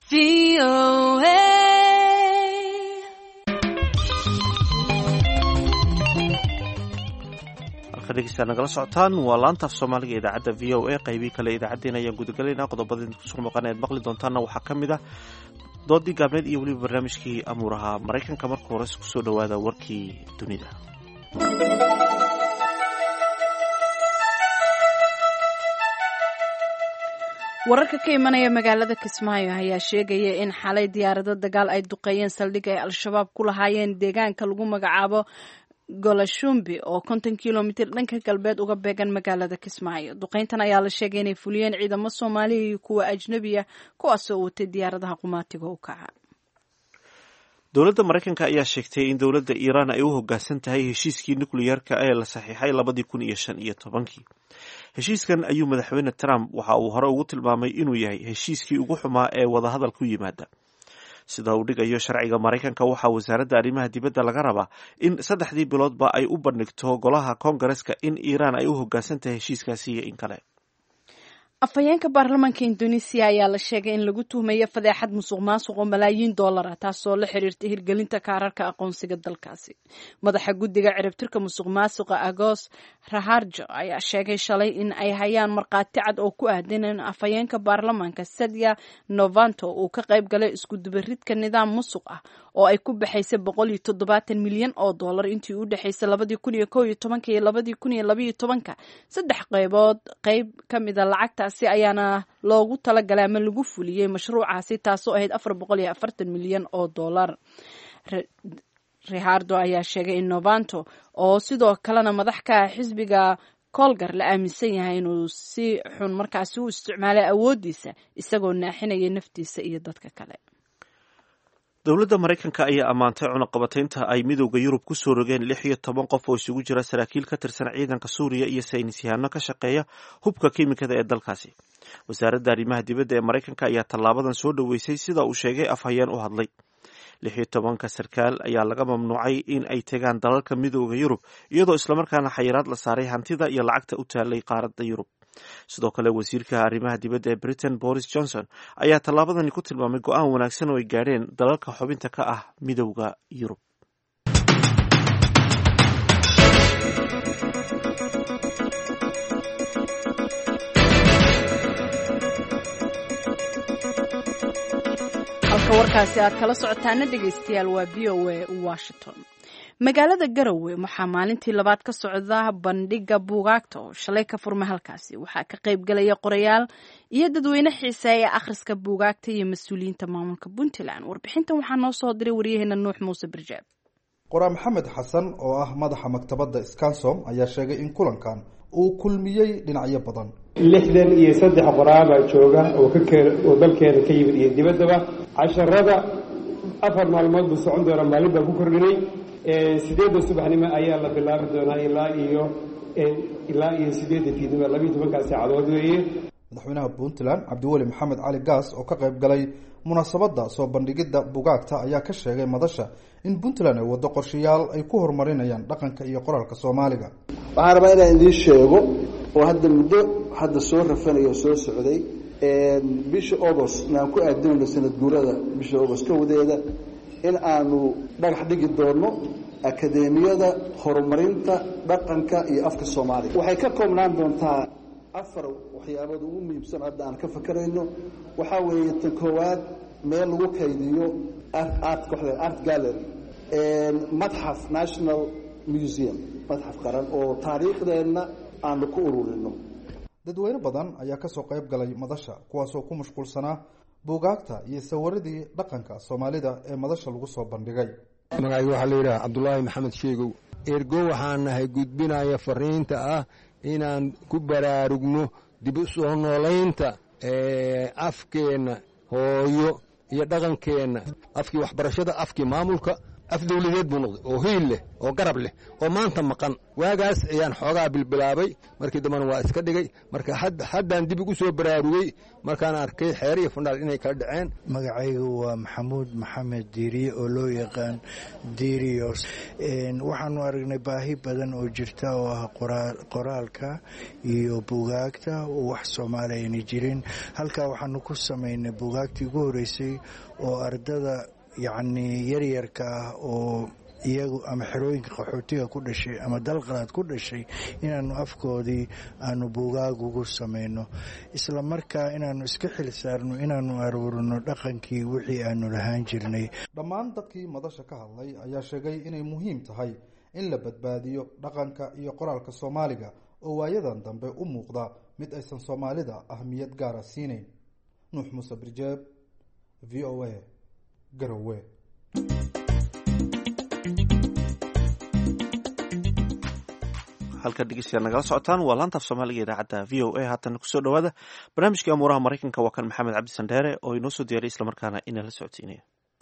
halka dhegeystayaal nagala socotaan waa laanta af soomaaliga idaacadda v o a qaybii kale idaacaddeenna ayaan gudagalaynaa qodobada kusoo maqan eed maqli doontaanna waxaa ka mid ah doodii gaabneed iyo weliba barnaamijkii amuuraha maraykanka marka hores kusoo dhowaada warkii dunida. wararka ka imanaya magaalada kismaayo ayaa sheegaya in xalay diyaarado dagaal ay duqeeyeen saldhig ay al-shabaab ku lahaayeen deegaanka lagu magacaabo golashumbi oo 50 kilomitir dhanka galbeed uga beegan magaalada kismaayo. duqeyntan ayaa la sheegay inay fuliyeen ciidamo soomaaliya iyo kuwa ajnabi ah kuwaasoo watay diyaaradaha qumaatiga u kaca. dowladda maraykanka ayaa sheegtay in dowladda iiraan ay u hoggaansan tahay heshiiskii nukliyeerka ee la saxiixay 2015. heshiiskan ayuu madaxweyne Trump waxa uu hore ugu tilmaamay inuu yahay heshiiskii ugu xumaa ee wadahadal ku yimaada. sida uu dhigayo sharciga maraykanka waxaa wasaaradda arrimaha dibadda laga rabaa in 3 biloodba ay u bandhigto golaha koongareska in iiraan ay u hoggaansan tahay heshiiskaasi iyo in kale. afhayeenka baarlamaanka Indonesia ayaa la sheegay in lagu tuhmayo fadeexad musuqmaasuq oo malaayiin dollar ah taasoo la xiriirta hirgelinta kaararka aqoonsiga dalkaasi. madaxa guddiga ciribtirka musuqmaasuqa Agos Raharjo ayaa sheegay shalay in ay hayaan markhaati cad oo ku aadan in afhayeenka baarlamaanka Setia Novanto uu ka qayb galay isku dubaridka nidaam musuq ah oo ay ku baxaysay 170 milyan oo dollar intii u dhaxaysay 2011 iyo 2012 saddex qayb ka mid ah lacagta ayaana loogu talagalay ama lagu fuliyey mashruucaasi taasoo ahayd 440 milyan oo dollar. Rihardo ayaa sheegay in Novanto oo sidoo kalena madax ka xisbiga Kolgar la aaminsan yahay inuu si xun markaasi u isticmaalay awoodiisa isagoo naaxinaya naftiisa iyo dadka kale. dowladda maraykanka ayaa ammaantay cunaqabataynta ay midowda yurub ku soo rogeen 16 qof oo isugu jira saraakiil ka tirsan ciidanka suuriya iyo saynisyahanno ka shaqeeya hubka kiimikada ee dalkaasi. wasaaradda arrimaha dibadda ee maraykanka ayaa tallaabadan soo dhoweysay sida uu sheegay afhayeen u hadlay. 16 sarkaal ayaa laga mamnuucay in ay tegaan dalalka midowda yurub iyadoo islamarkaana xayiraad la saaray hantida iyo lacagta u taalay qaaradda yurub. sidoo kale wasiirka arrimaha dibadda ee Britain Boris Johnson ayaa tallaabadani ku tilmaamay go'aan wanaagsan oo ay gaadheen dalalka xubinta ka ah midowda yurub. halka warkaasi aad kala socotaana dhegaystayaal waa VOA Washington. magaalada Garowe waxaa maalintii labaad ka socda bandhiga buugaagta oo shalay ka furmay halkaasi. waxaa ka qayb galaya qorayaal iyo dadweyne xiiseeya akhriska buugaagta iyo mas'uuliyiinta maamulka Puntland. warbixintan waxaa noo soo diray waryaheena Nuux Muuse Barjaab. qoraa Maxamed Xasan oo ah madaxa maktabadda Scansom ayaa sheegay in kulankan uu kulmiyey dhinacyo badan. 63 qoraa baa jooga oo dalkeena ka yimid iyo dibaddaba. casharada 4 maalmood buu socon doona, maalin baan ku kordhinay. 8 subaxnimo ayaa la bilaabi doonaa ilaa iyo 8 fiidnimo, 12 saacadood weeye. madaxweynaha Puntland Cabdiweli Maxamed Cali Gaas oo ka qayb galay munaasabadda soo bandhigidda buugaagta ayaa ka sheegay madasha in Puntland ay wado qorshayaal ay ku horumarinayaan dhaqanka iyo qoraalka Soomaaliga. waxaan rabaa inaan idiin sheego oo hadda soo rafanayo soo socday bisha August naan ku aadinayno sanad guurada bisha August ka wadeeda in aanu dhagax dhigi doono akademiyada horumarinta dhaqanka iyo afka Soomaaliga. waxay ka koobnaan doontaa 4 waxyaabood ugu muhiimsan hadda aan ka fakarayno. waxaa weeye tan koowaad meel lagu kaydiyo art gallery, madxaf national museum, madxaf qaran oo taariikhdeena aan ku ururino. dadweyne badan ayaa ka soo qayb galay madasha kuwaasoo ku mashquulsanaa buugaagta iyo sawiradii dhaqanka Soomaalida ee madasha lagu soo bandhigay. magacayga waxaa la yidhaha Cabdullaahi Maxamed Sheegow. ergo waxaan nahay gudbinaya fariinta ah inaan ku baraarugno dib u soo noolaynta afkeenna hooyo iyo dhaqankeenna, afkii waxbarashada, afkii maamulka, af dawladeed buu noqday oo hiil leh oo garab leh oo maanta maqan. waagaas ayaan xoogaa bilbilaabay, markii dambena waa iska dhigay. marka haddaan dib ugu soo baraarugay markaan arkay xeer iyo fundhaal inay kala dhaceen. magacaygu waa maxamuud maxamed diiriye oo loo yaqaan diiriyos. waxaanu aragnay baahi badan oo jirta oo ah qoraalka iyo buugaagta oo wax soomaali ayna jirin. halkaa waxaanu ku samaynay buugaagtii ugu horreysay oo ardada yacni yaryarka ah oo iyagu ama xerooyinka qaxootiga ku dhashay ama dalqalaad ku dhashay inaanu afkoodii aanu buugaag ugu samayno, isla markaa inaanu iska xil saarno inaanu aruurino dhaqankii wixii aanu lahaan jirnay. dhammaan dadkii madasha ka hadlay ayaa sheegay inay muhiim tahay in la badbaadiyo dhaqanka iyo qoraalka soomaaliga oo waayadan dambe u muuqda mid aysan soomaalida ahmiyad gaara siinayn. nuux muuse birjeeb, v o a, garowe. halka dhegeystayaal nagala socotaan waa laanta af soomaaliga idaacadda v o a. haatana kusoo dhawaada barnaamijkii amuuraha maraykanka. waa kan maxamed cabdi sandheere oo inoo soo diyaray islamarkaana inala socodsiinaya.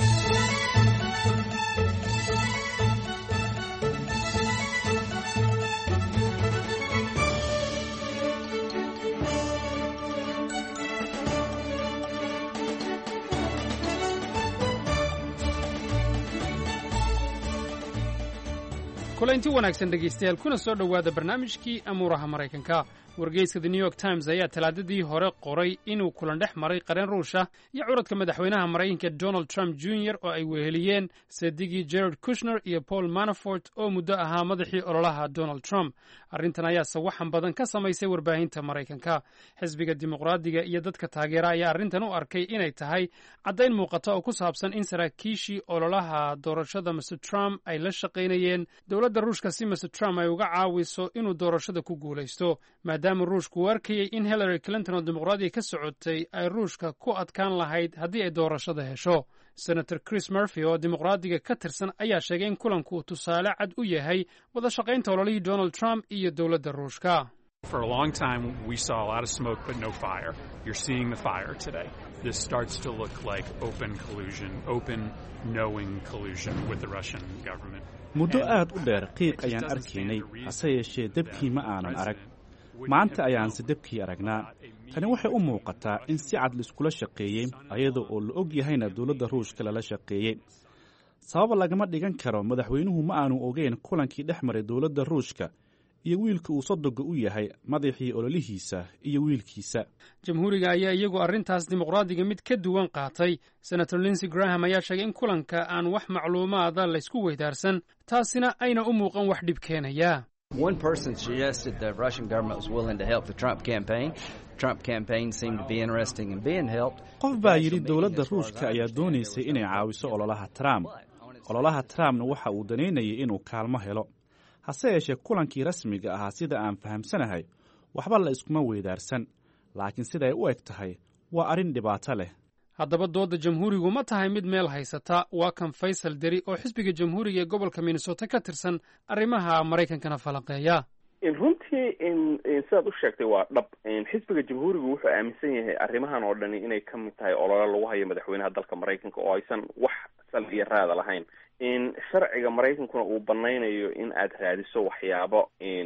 kulanti wanaagsan dhegaystayaal, kuna soo dhowaada barnaamijkii amuuraha maraykanka. wargeyska The New York Times ayaa talaadadii hore qoray inuu kulan dhex maray qareen ruusha iyo curadka madaxweynaha maraykanka Donald Trump Jr. oo ay weheliyeen sadigii Jared Kushner iyo Paul Manafort oo muddo ahaa madaxii ololaha Donald Trump. arrintan ayaa sawaxan badan ka samaysay warbaahinta maraykanka. xisbiga dimuqraadiga iyo dadka taageera ayaa arrintan u arkay inay tahay caddayn muuqata oo ku saabsan in saraakiishii ololaha doorashada Mr. Trump ay la shaqaynayeen dowladda ruushka si Mr. Trump ay uga caawiso inuu doorashada ku guulaysto, maadaama ruushku u arkayay in Hillary Clinton oo dimuqraadiga ka socotay ay ruushka ku adkaan lahayd haddii ay doorashada hesho. senator Chris Murphy oo dimuqraadiga ka tirsan ayaa sheegay in kulanku uu tusaale cad u yahay wada shaqaynta ololihii Donald Trump iyo dowladda ruushka. For a long time, we saw a lot of smoke but no fire. You're seeing the fire today. This starts to look like open collusion, open knowing collusion with the Russian government. muddo aad u dheer qiiq ayaan arkaynay, hase yeeshee debkii ma aanan arag. maanta ayaanse debkii aragnaa. tani waxay u muuqataa in si cad laiskula shaqeeyey ayada oo la og yahayna dowladda ruushka lala shaqeeyey. sabab lagama dhigan karo madaxweynuhu ma aanu ogeyn kulankii dhex maray dowladda ruushka iyo wiilka uu sodoga u yahay madaxii ololihiisa iyo wiilkiisa. jamhuuriga ayaa iyagu arrintaas dimuqraadiga mid ka duwan qaatay. senator Lindsey Graham ayaa sheegay in kulanka aan wax macluumaada laysku weydaarsan, taasina ayna u muuqan wax dhib keenaya. One person suggested the Russian government was willing to help the Trump campaign. Trump campaign seemed to be interested in being helped. qof baa yidhi dowladda ruushka ayaa doonaysay inay caawiso ololaha Trump. ololaha Trumpna waxa uu danaynayay inuu kaalmo helo. hase yeeshee kulankii rasmiga ahaa sida aan fahamsanahay waxba la iskuma weydaarsan, laakiin siday u eg tahay waa arrin dhibaato leh. haddaba doodda jamhuurigu ma tahay mid meel haysata? waa kan Faysal Deri oo xisbiga jamhuuriga ee gobolka Minnesota ka tirsan arrimaha maraykankana falanqeeya. runtii sidaad u sheegtay waa dhab. xisbiga jamhuurigu wuxuu aaminsan yahay arrimahan oo dhani inay ka mid tahay olole lagu hayo madaxweynaha dalka maraykanka oo aysan wax sal iyo raada lahayn. sharciga maraykankuna uu banaynayo in aad raadiso waxyaabo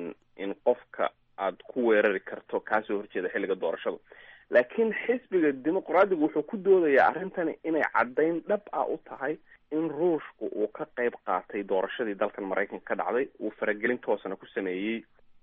in qofka aad ku weerari karto kaasoo horjeeda xilliga doorashada. laakiin xisbiga dimuqraadigu wuxuu ku doodayaa arrintani inay caddayn dhab ah u tahay in ruushku uu ka qayb qaatay doorashadii dalkan maraykanka ka dhacday, uu faragelin toosana ku sameeyey.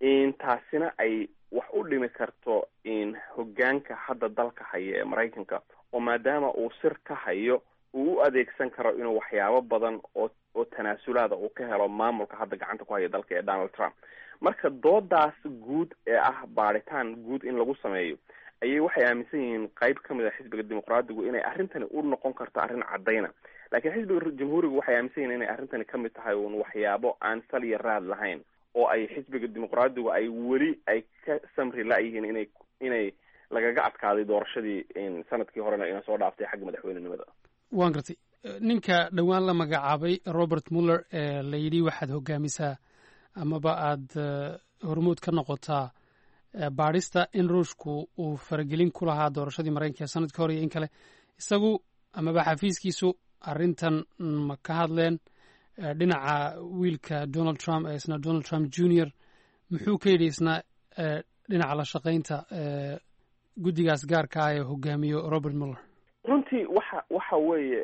taasina ay wax u dhimi karto hoggaanka hadda dalka haya ee maraykanka, oo maadaama uu sir ka hayo uu u adeegsan karo inuu waxyaabo badan oo tanaasulaada uu ka helo maamulka hadda gacanta ku haya dalka ee Donald Trump. marka doodaas guud ee ah baaritaan guud in lagu sameeyo ayay waxay aaminsan yihiin qayb ka mid a xisbiga dimuqraadigu inay arrintani u noqon karto arrin caddayna. laakiin xisbiga jamhuurigu waxay aaminsan yihiin inay arrintani ka mid tahay uun waxyaabo aan sal iyo raad lahayn oo ay xisbiga dimuqraadigu ay weli ay ka samri la-yihiin inay lagaga adkaaday doorashadii sanadkii horena ina soo dhaaftay xagga madaxweynenimada. waan gartay. ninka dhowaan la magacaabay Robert Mueller ee la yidhi waxaad hogaamisaa amaba aad hormuud ka noqotaa baadhista in ruushku uu faragelin ku lahaa doorashadii maraykanka ee sanadka hor iyo in kale isagu amaba xafiiskiisu arrintan ma ka hadleen dhinaca wiilka Donald Trump ee isna Donald Trump Jr. muxuu ka yidhi isna dhinaca la shaqaynta guddigaas gaarka ah ee hogaamiyo Robert Mueller? runtii waxa weeye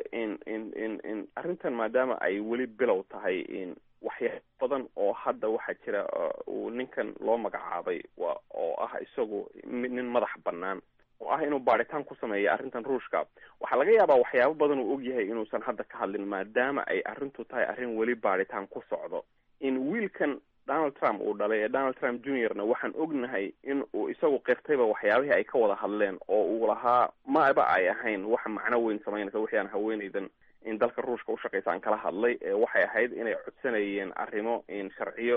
in arrintan maadaama ay weli bilow tahay in waxyaabo badan oo hadda waxaa jira uu ninkan loo magacaabay oo ah isagu nin madax bannaan oo ah inuu baaritaan ku sameeyo arrintan ruushka. waxaa laga yaabaa waxyaabo badan uu ogyahay inuusan hadda ka hadlin maadaama ay arrintu tahay arrin weli baaritaan ku socdo. in wiilkan Donald Trump uu dhalay ee Donald Trump Jr.na waxaan ognahay in uu isagu qirtayba waxyaabihii ay ka wada hadleen oo uu lahaa maaba ay ahayn wax macno weyn samaynaysa wixii aan haweenaydan in dalka ruushka u shaqaysa aan kala hadlay waxay ahayd inay codsanayeen arrimo in sharciyo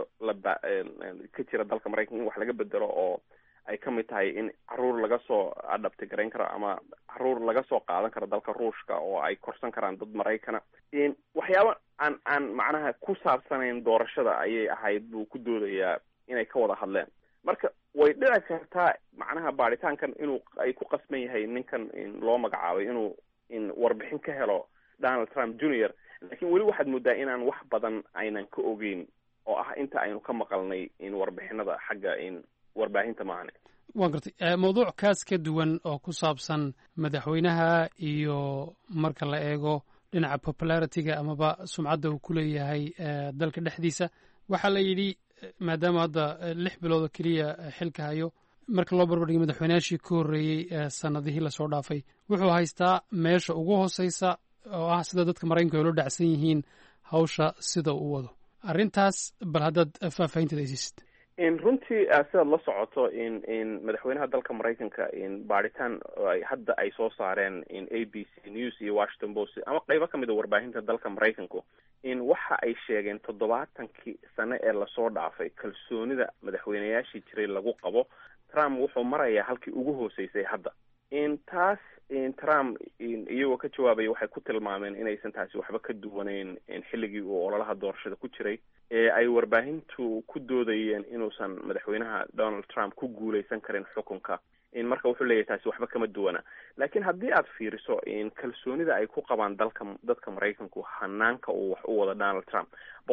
ka jira dalka Mareykanka in wax laga bedelo oo ay ka mid tahay in caruur laga soo adabti garayn karo ama caruur laga soo qaadan karo dalka ruushka oo ay korsan karaan dad Maraykana. in waxyaabo aan macnaha ku saabsanayn doorashada ayay ahayd buu ku doodayaa inay ka wada hadleen. marka way dhici kartaa macnaha baaritaankan inuu ay ku qasban yahay ninkan in loo magacaabay inuu in warbixin ka helo Donald Trump Jr. laakiin weli waxaad moodaa inaan wax badan aynan ka ogeyn oo ah inta aynu ka maqalnay in warbixinada xagga in warbaahinta maahane. waan gartay mawduuc kaas ka duwan oo ku saabsan madaxweynaha iyo marka la eego dhinaca popularity-ga amaba sumcadda uu ku leeyahay dalka dhexdiisa. waxaa la yidhi maadaama hadda 6 bilood oo keliya xilka hayo marka loo barbardhigay madaxweynayaashii ka horreeyey sanadihii lasoo dhaafay wuxuu haystaa meesha ugu hooseysa oo ah sida dadka Maraykanka ay loo dhacsan yihiin hawsha sida uu wado. arrintaas bal haddaad faahfaahinteeda isiisid. runtii sidaad la socoto in madaxweynaha dalka Maraykanka in baaritaan hadda ay soo saareen in ABC News iyo Washington Post ama qaybo ka mid ah warbaahinta dalka Maraykanku in waxa ay sheegeen 70 sano ee lasoo dhaafay kalsoonida madaxweynayaashii jiray lagu qabo. Trump wuxuu marayaa halkii ugu hooseysay hadda. in taas in Trump iyagoo ka jawaabay waxay ku tilmaameen inaysan taasi waxba ka duwanayn in xilligii uu ololaha doorashada ku jiray ee ay warbaahintu ku doodayeen inuusan madaxweynaha Donald Trump ku guuleysan karin xukunka. in marka wuxuu leeyahay taasi waxba kama duwana. laakiin haddii aad fiiriso in kalsoonida ay ku qabaan dadka Maraykanku hanaanka uu wax u wada Donald Trump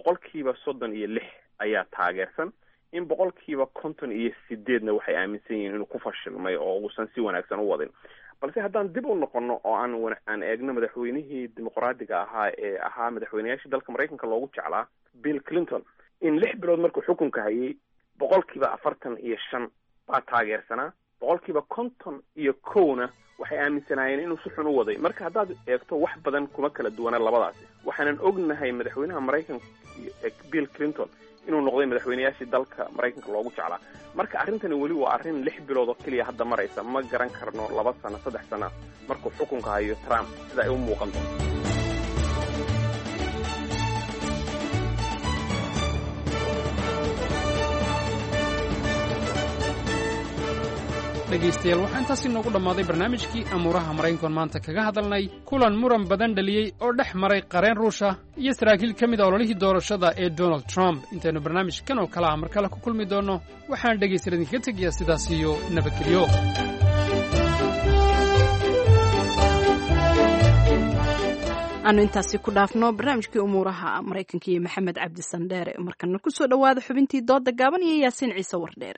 36% ayaa taageersan. in 58% waxay aaminsan yihiin inuu ku fashilmay oo uusan si wanaagsan u wadin. balse haddaan dib u noqono oo aan eegno madaxweynihii dimuqraadiga ahaa ee ahaa madaxweynayaashii dalka Maraykanka loogu jeclaa Bill Clinton in 6 bilood markuu xukunka hayay 45% baa taageersanaa 51% waxay aaminsanaayeen inuu si xun u waday. marka haddaad eegto wax badan kuma kala duwana labadaasi. waxaanan ognahay madaxweynaha Maraykanka Bill Clinton inuu noqday madaxweynayaashii dalka Maraykanka loogu jeclaa. marka arrintani weli waa arrin 6 bilood oo kaliya hadda maraysa. ma garan karno 2 sano 3 sano markuu xukunka hayo Trump sida ay u muuqan doonto. dhegaystayaal waxaa intaasi noogu dhammaaday barnaamijkii amuuraha Maraykanka maanta kaga hadalnay kulan muran badan dhaliyey oo dhex maray qareen ruusha iyo saraakiil ka mid ah ololihii doorashada ee Donald Trump. intaynu barnaamijkan oo kale mar kale ku kulmi doono waxaan dhegaystayaal idinkaga tegayaa sidaas iyo nabadgelyo. aanu intaasi ku dhaafno barnaamijkii umuuraha Maraykanka iyo Maxamed Cabdi Sandheere. markana ku soo dhawaada xubintii dooda gaaban iyo Yaasiin Ciise Wardheere.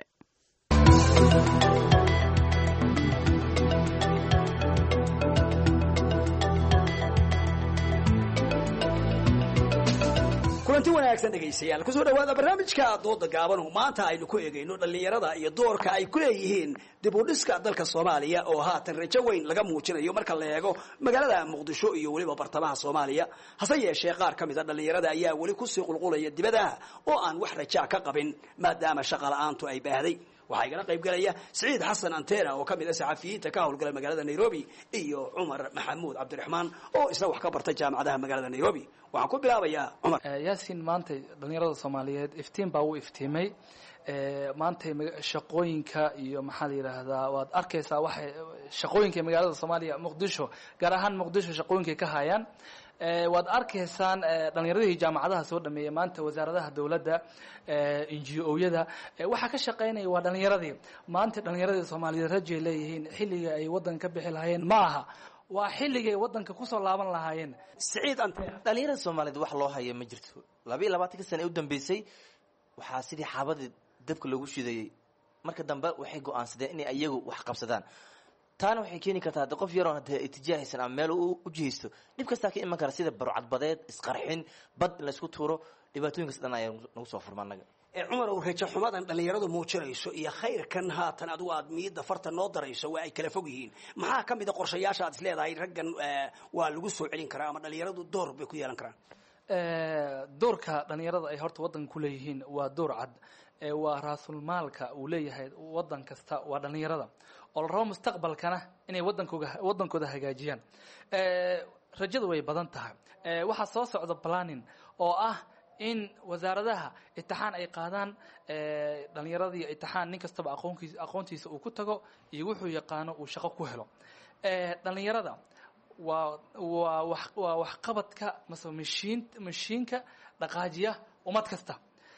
kulanti wanaagsan dhegaystayaal kusoo dhawaada barnaamijka dooda gaaban oo maanta aynu ku eegayno dhalinyarada iyo doorka ay ku leeyihiin dib u dhiska dalka Soomaaliya oo haatan rajo weyn laga muujinayo marka la eego magaalada Muqdisho iyo waliba bartamaha Soomaaliya. hase yeeshee qaar ka mid ah dhalinyarada ayaa wali ku sii qulqulaya dibadaha oo aan wax rajo ka qabin maadaama shaqo la'aantu ay baahday. waxaa igala qayb galaya Saciid Xasan Anteena oo ka mid ah saxafiyiinta ka howlgala magaalada Nairobi iyo Cumar Maxamuud Cabdiraxmaan oo isna wax ka bartay jaamacadaha magaalada Nairobi. waxaan ku bilaabayaa Cumar. Yaasiin maanta dhalinyarada Soomaaliyeed iftiin baa uu iftiimay maanta shaqooyinka iyo maxaa la yiraahdaa waad arkaysaa waxa shaqooyinka magaalada Soomaaliya Muqdisho gaar ahaan Muqdisho shaqooyinka ka hayaan waad arkaysaan dhalinyaradii jaamacadaha soo dhameeyay maanta wasaaradaha dowladda NGO-yada waxaa ka shaqaynaya waa dhalinyaradii maanta dhalinyaradii Soomaaliyeed rajay leeyihiin xilliga ay wadanka ka bixi lahaayeen ma aha waa xilligay wadanka ku soo laaban lahaayeen Saciid anta dhalinyarada Soomaaliyeed wax loo hayo ma jirto 22 sano u dambeysay waxaa sidii xaabada dabka lagu shidayay marka dambe waxay go'aansadeen inay ayagu wax qabsadaan taana waxay keeni kartaa qof yar oo hadda itijaahaysan ama meel u jihaysto dhib kasta ka iman kara sida barcad badeed isqarxin bad la isku tuuro dhibaatooyinkaas dhan ayaa nagu soo furmaanaga Cumar oo rajo xumadan dhalinyaradu muujinayso iyo khayrkan haatan adigu aad miida farta noo darayso waa ay kala fog yihiin maxaa kamid ah qorshayaasha aad isleedahay raggan waa lagu soo celin karaa ama dhalinyaradu door bay ku yeelan karaan doorka dhalinyarada ay horta wadanka ku leeyihiin waa door cad waa raasul maalka uu leeyahay wadan kasta waa dhalinyarada oo la rabo mustaqbalkana inay wadankooda hagaajiyaan rajadu way badan tahay waxa soo socda planning oo ah in wasaaradaha imtixaan ay qaadaan dhalinyaradii imtixaan nin kastaba aqoontiisa uu ku tago iyo wuxuu yaqaano uu shaqo ku helo dhalinyarada waa wax qabadka masoo mashiinka dhaqaajiya ummad kasta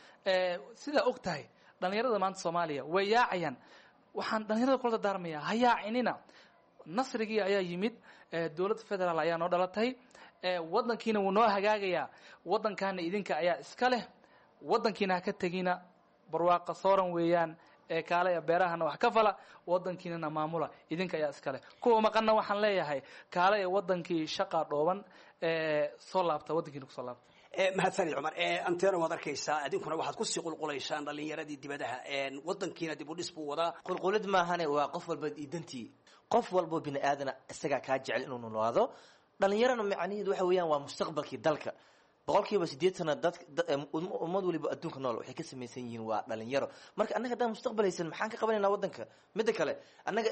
sida og tahay dhalinyarada maanta Soomaaliya way yaacayaan waxaan dhalinyarada kula daarmayaa ha yaacinina nasrigii ayaa yimid dawladda federaal ayaa noo dhalatay wadankiina wuu noo hagaagayaa wadankaana idinka ayaa iska leh wadankiina ha ka tegina barwaaqa sooran weeyaan kaale beerahana wax ka fala wadankiina maamula idinka ayaa iska leh kuwa maqana waxaan leeyahay kaale wadankii shaqa dhooban soo laabta wadankiina ku soo laabta mahadsanid Cumar anteena waad arkaysaa adinkuna waxaad ku sii qulquleysaan dhalinyaradii dibadaha wadankiina dib u dhis buu wadaa qulqulid ma ahane waa qof walba idantii qof walba bini aadana isaga ka jecel inuu noolaado dhalinyarana macnaheedu waxa weeyaan waa mustaqbalkii dalka boqolkiiba 80 dad ummad waliba adduunka nool waxay ka sameeysan yihiin waa dhalinyaro marka annaga hadaan mustaqbalaysan maxaan ka qabanaynaa wadanka mid kale annaga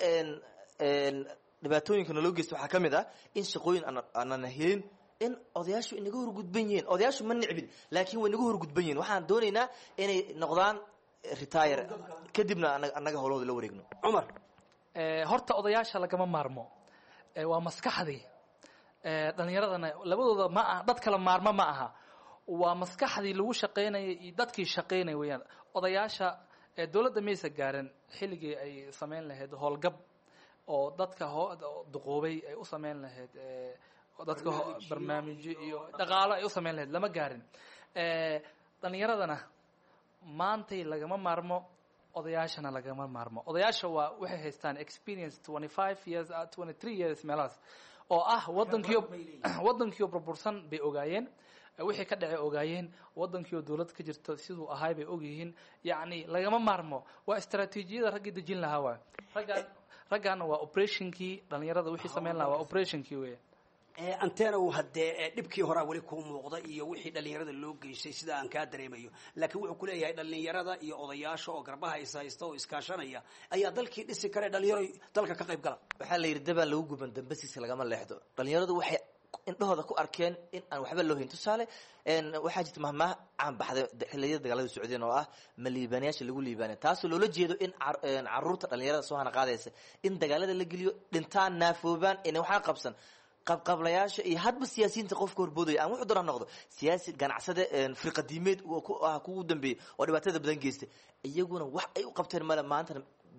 dhibaatooyinka loo geysto waxa kamid ah in shaqooyin aanan helin in odayaashu inaga horgudban yihiin odayaashu ma nicbin laakiin way inaga horgudban yihiin waxaan doonaynaa inay noqdaan retire kadibna annaga howlahooda la wareegno Cumar horta odayaasha lagama maarmo waa maskaxdii dhalinyaradana labadooda ma aha dad kala maarmo ma aha waa maskaxdii lagu shaqeynayay iyo dadkii shaqeynay weeyaan odayaasha dawladda maysa gaaran xilligii ay sameyn lahayd howlgab oo dadka duqoobay ay u sameyn lahayd dadka barnaamijyo iyo dhaqaale ay u sameyn lahayd lama gaarin dhalinyaradana maantay lagama maarmo odayaashana lagama maarmo odayaasha waa waxay haystaan experience 25 years 23 years meelaas oo ah wadankiyo burbursan bay ogaayeen wixii ka dhacay ogaayeen wadankiyo dawlad ka jirto sidoo ahay bay ogyihiin yaani lagama maarmo waa istaraatiijiyada ragga dejin lahaa waa raggan waa operationkii dhalinyarada wixii sameyn lahaa waa operationkii weey anteena uu hadee dhibkii hore wali ku muuqda iyo wixii dhalinyarada loo geysay sida aan ka dareemayo laakiin wuxuu ku leeyahay dhalinyarada iyo odayaasha oo garbaha haysta oo iskaashanaya ayaa dalkii dhisi kare dhalinyaro dalka ka qayb gala waxa la yiraahdaa lagu guban dambasiisa lagama leexdo dhalinyaradu waxay indhahooda ku arkeen in aan waxba loo hayn tusaale waxaa jirta mahmaah aan baxday xilliyada dagaalada Sacuudiga oo ah maliibanayaasha lagu liibanay taas oo loola jeedo in caruurta dhalinyarada soo hana qaadaysa in dagaalada la geliyo dhintaan naafoobaan in waxa qabsan qablayaasha iyo hadba siyaasiyiinta qofka horboodaya aan wuxuu doona noqdo siyaasi ganacsade firqadiimeed oo ku dambeeyay oo dhibaatada badan geystay iyaguna wax ay u qabteen mala maanta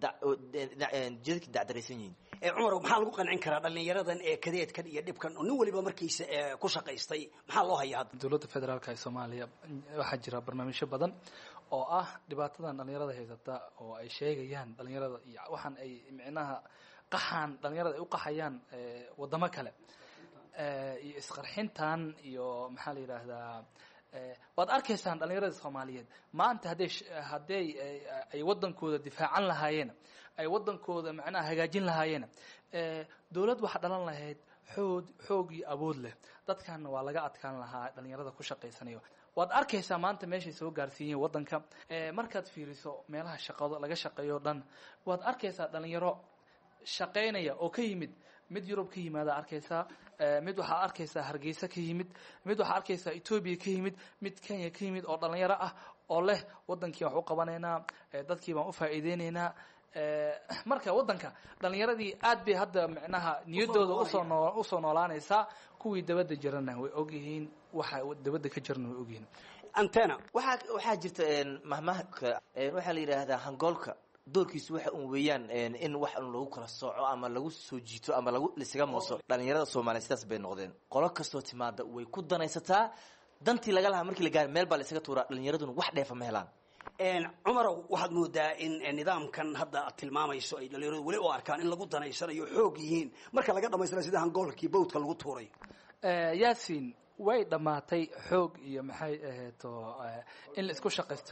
jidka dacdaraysan yihiin Cumar maxaa lagu qancin karaa dhalinyaradan kadeedkan iyo dhibkan oo nin waliba markiisa ku shaqaystay maxaa loo hayaa dawladda federaalka ee Soomaaliya waxa jira barnaamijyo badan oo ah dhibaatadan dhalinyarada haysata oo ay sheegayaan dhalinyarada iyo waxaan ay micnaha qaxan dhalinyarada ay u qaxayaan wadamo kale iyo isqarxintan iyo maxaa la yiraahdaa waad arkaysaan dhalinyarada Soomaaliyeed maanta haday ay wadankooda difaacan lahaayeen ay wadankooda macnaha hagaajin lahaayeen dawlad waxa dhalan lahayd xoog iyo awood leh dadkana waa laga adkaan lahaa dhalinyarada ku shaqeysanayo waad arkaysaa maanta meeshay soo gaarsiiyeen wadanka markaad fiiriso meelaha shaqada laga shaqeeyo dhan waad arkaysaa dhalinyaro shaqeynaya oo ka yimid mid Europe ka yimaada arkaysaa mid waxa arkaysaa Hargeysa ka yimid mid waxa arkaysaa Ethiopia ka yimid mid Kenya ka yimid oo dhalinyaro ah oo leh wadankii wax u qabanayna dadkii baan u faa'iideynaynaa marka waddanka dhalinyaradii aad bay hadda micnaha niyadooda usoo noolaanaysaa kuwii dabadda jirana way ogyihiin waxa dabadda ka jirana way ogyihiin antena waxaa jirta mahmahka waxaa la yidhaahdaa hangoolka doorkiisu waxa un weeyaan in wax un lagu kala sooco ama lagu soo jiito ama laisaga mooso dhalinyarada soomaaliya sidaas bay noqdeen qolo kastoo timaada way ku danaysataa dantii laga lahaa markii la gaaro meel baa la isaga tuuraa dhalinyaraduna wax dheefa ma helaan cumarow waxaad moodaa in nidaamkan hadda aad tilmaamayso ay dhalinyaradu weli u arkaan in lagu danaysanayo xoog yihiin marka laga dhamaystira sida hangoolkii bawdka lagu tuuray yaasin way dhammaatay xoog iyo maxay ahayto in la isku shaqaysto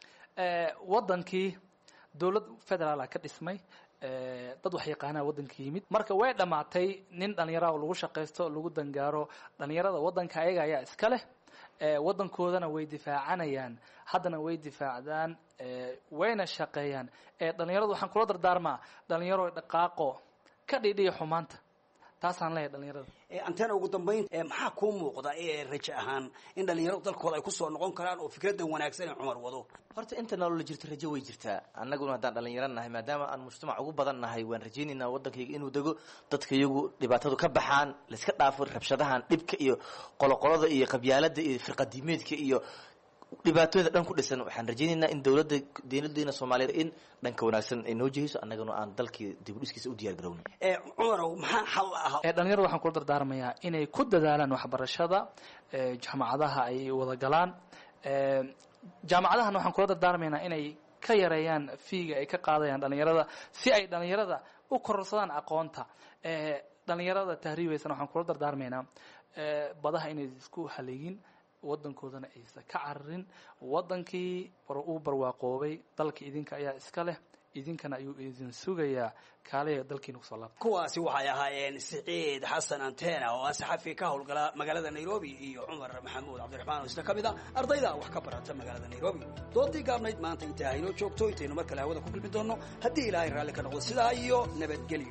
waddankii dowlad federaala ka dhismay dad wax yaqaanaa waddanka yimid marka way dhammaatay nin dhalinyara lagu shaqaysto lagu dangaaro dhalinyarada waddanka ayaga ayaa iska leh waddankoodana way difaacanayaan haddana way difaacdaan wayna shaqeeyaan dhalinyaradu waxaan kula dardaarmaa dhalinyaro dhaqaaqo ka dhidhiya xumaanta taasaan leeyahay dhalinyarada antena ugu dambayn maxaa kuu muuqda rajo ahaan in dhalinyaradu dalkooda ay kusoo noqon karaan oo fikradan wanaagsan ee cumar wado horta inta nolol jirto rajo way jirtaa annaguna haddaan dhalinyaro nahay maadaama aan mujtamac ugu badan nahay waan rajaynaynaa waddankayga inuu dego dadka iyagu dhibaatadu ka baxaan laiska dhaafo rabshadahan dhibka iyo qoloqolada iyo qabyaalada iyo firqadiimeedka iyo dhibaatooyinka dhan ku dhisan waxaan rajaynaynaa in dowladeena Soomaaliyeed in dhanka wanaagsan ay noo jehiso annaguna aan dalkii dib u dhiskiisa u diyaar garowno cumarow maxaa xal ah dhalinyarada waxaan kula dardaarmayaa inay ku dadaalaan waxbarashada jaamacadaha ay wada galaan jaamacadahana waxaan kula dardaarmaynaa inay ka yareeyaan fiiga ay ka qaadayaan dhalinyarada si ay dhalinyarada u kororsadaan aqoonta dhalinyarada tahriibaysana waxaan kula dardaarmaynaa badaha inay isku haleegin waddankoodana aysan ka cararin waddankii uu barwaaqoobay dalka idinka ayaa iska leh idinkana ayuu idin sugayaa kaaliya dalkiina kusoo laabta kuwaasi waxay ahaayeen Siciid Xasan Antena oo saxafi ka howlgala magaalada Nairobi iyo Cumar Maxamuud Cabdiraxmaan oo isla kamida ardayda wax ka barata magaalada Nairobi doodii gaabnayd maanta inta aynu joogto intaynu mar kale hawada ku kulmi doono haddii Ilaahay raalli ka noqdo sidaa iyo nabadgelyo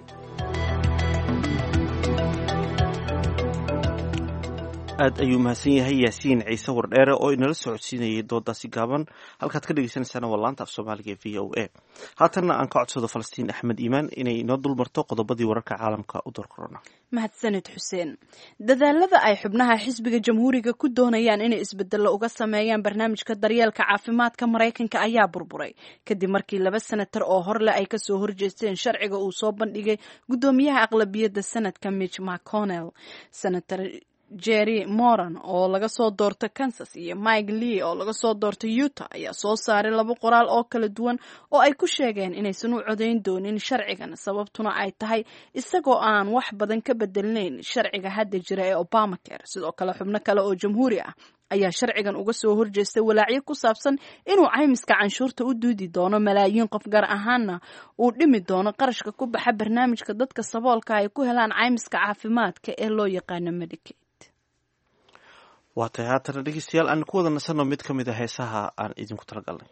aad ayuu mahadsan yahay yaasiin ciise wardheere oo inala socodsiinayay doodaasi gaaban halkaad ka dhegeysanaysaana waa laanta af soomaaliga ee v o a haatanna aan ka codsado falastiin axmed iimaan inay inoo dulmarto qodobadii wararka caalamka u doorkorona mahadsanid xuseen dadaalada ay xubnaha xisbiga jamhuuriga ku doonayaan inay isbedello uga sameeyaan barnaamijka daryeelka caafimaadka maraykanka ayaa burburay kadib markii 2 senatar oo horle ay kasoo horjeesteen sharciga uu soo bandhigay guddoomiyaha aqlabiyadda sanadka Mitch McConnell senator Jerry Moran oo laga soo doortay Kansas iyo Mike Lee oo laga soo doortay Utah ayaa soo saaray 2 qoraal oo kala duwan oo ay ku sheegeen inaysan u codeyn doonin sharcigan sababtuna ay tahay isagoo aan wax badan ka bedelnayn sharciga hadda jira ee Obamacare sidoo kale xubno kale oo jamhuuri ah ayaa sharcigan uga soo horjeestay walaacyo ku saabsan inuu caymiska canshuurta u duudi doono malaayiin qof gaar ahaanna uu dhimi doono qarashka ku baxa barnaamijka dadka saboolka ay ku helaan caymiska caafimaadka ee loo yaqaano Medicaid waa tahay haatana dhegeystayaal aan ku wada nasanno mid ka mid a heesaha aan idinku talagalnay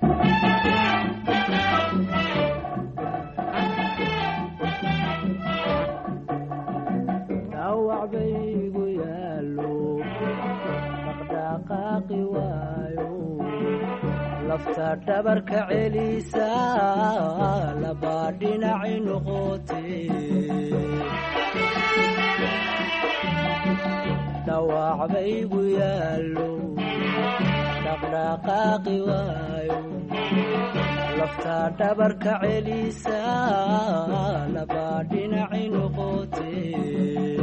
dhawacbaygu yaalo dhaqdhaqaaqi waayo lafta dhabarka celisa labaa dhinaci noqotee dhawacbaygu yaalo dhaqdhaqaaqi waayo lafta dhabarka celisa labaa dhinaci noqotee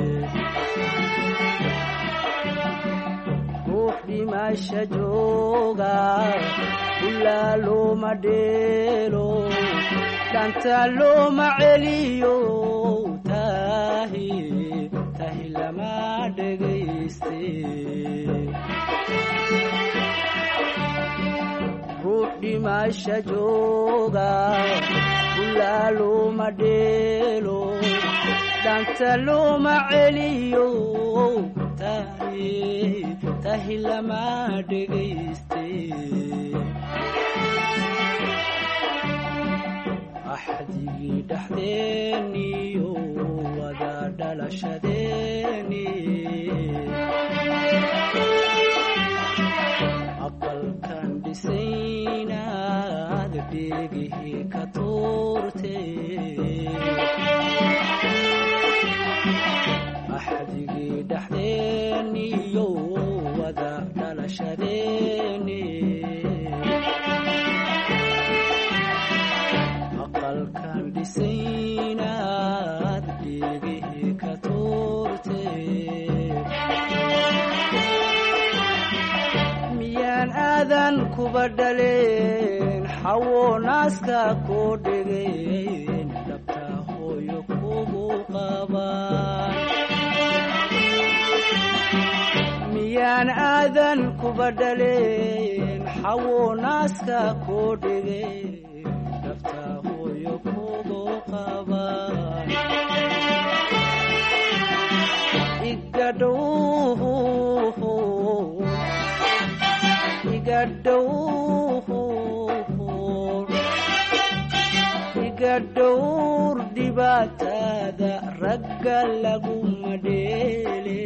ruux dhimasha jooga ilaa looma dheelo dhanta looma celiyo tahi lama dhegayste ruux dhimasha jooga ilaa looma dheelo dhanta looma celiyo tahi lama dhegayste axdigii dhexdeeniyo wada dhalashadeeni aqalkan dhisaynaad dhegihii ka tuurte axdigii dhexdeeniyo wada dhalashadeeni aqalkan dhisaynaad dhegihii ka tuurte miyaan aadan kuba dhaleen xawo naaska koo dhegeen dhabta hooyo kugu qabaan miyaan aadan kuba dhaleen xawo naaska koo dhegeen dhabta hooyo kugu qabaan iga dhowr dhibaatada ragga laguma dheele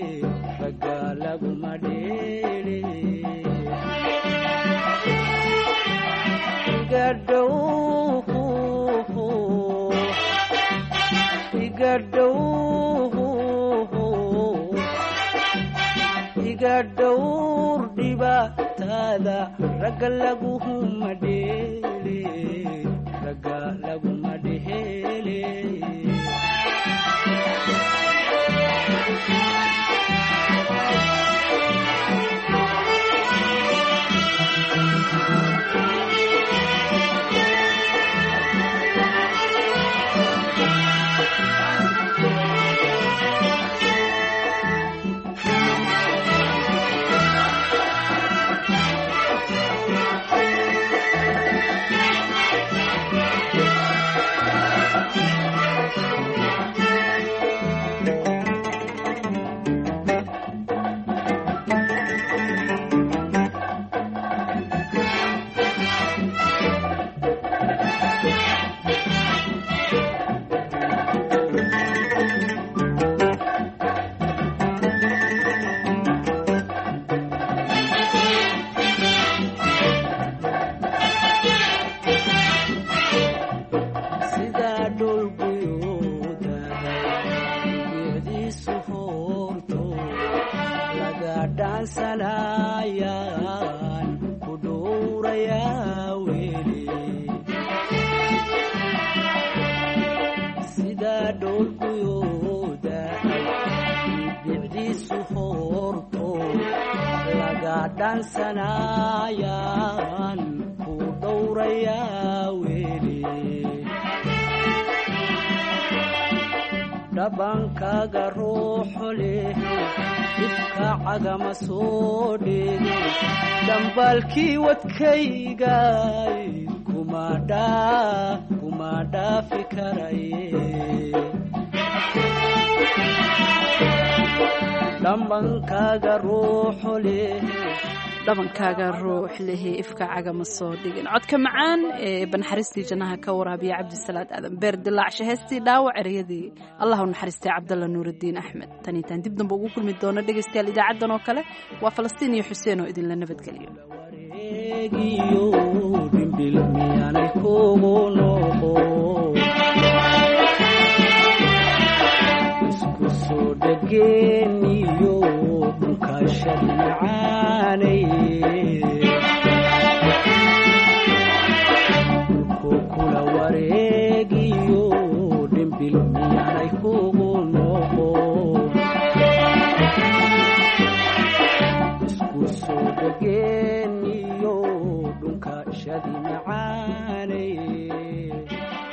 iga dhowr dhibaatada ragga laguma dheele dhabankaaga ruuxo leh dhibka cagama soo dhege dhambaalkii wadkaygay kuma dhaafi karaye dhabankaaga ruuxo leh dhabankaaga ruux lehe ifka cagama soo dhigin codka macaan ee banaxariistii jannaha ka waraabiya cabdisalaad aadan beer dilaacshe heestii dhaawac ereyadii allah u naxariistay cabdalla nuurudiin axmed tan intaan dib dambe ugu kulmi doono dhegaystayaal idaacaddan oo kale waa falastiin iyo xuseen oo idinla nabadgeliyo dhimbil miyaanay kugu noqo isku soo dhageeniyo dhunkashadi macaanay dhulkuu kula wareegiyo dhimbil miyaanay kugu noqo isku soo dhageeniyo dhunkashadi macaanay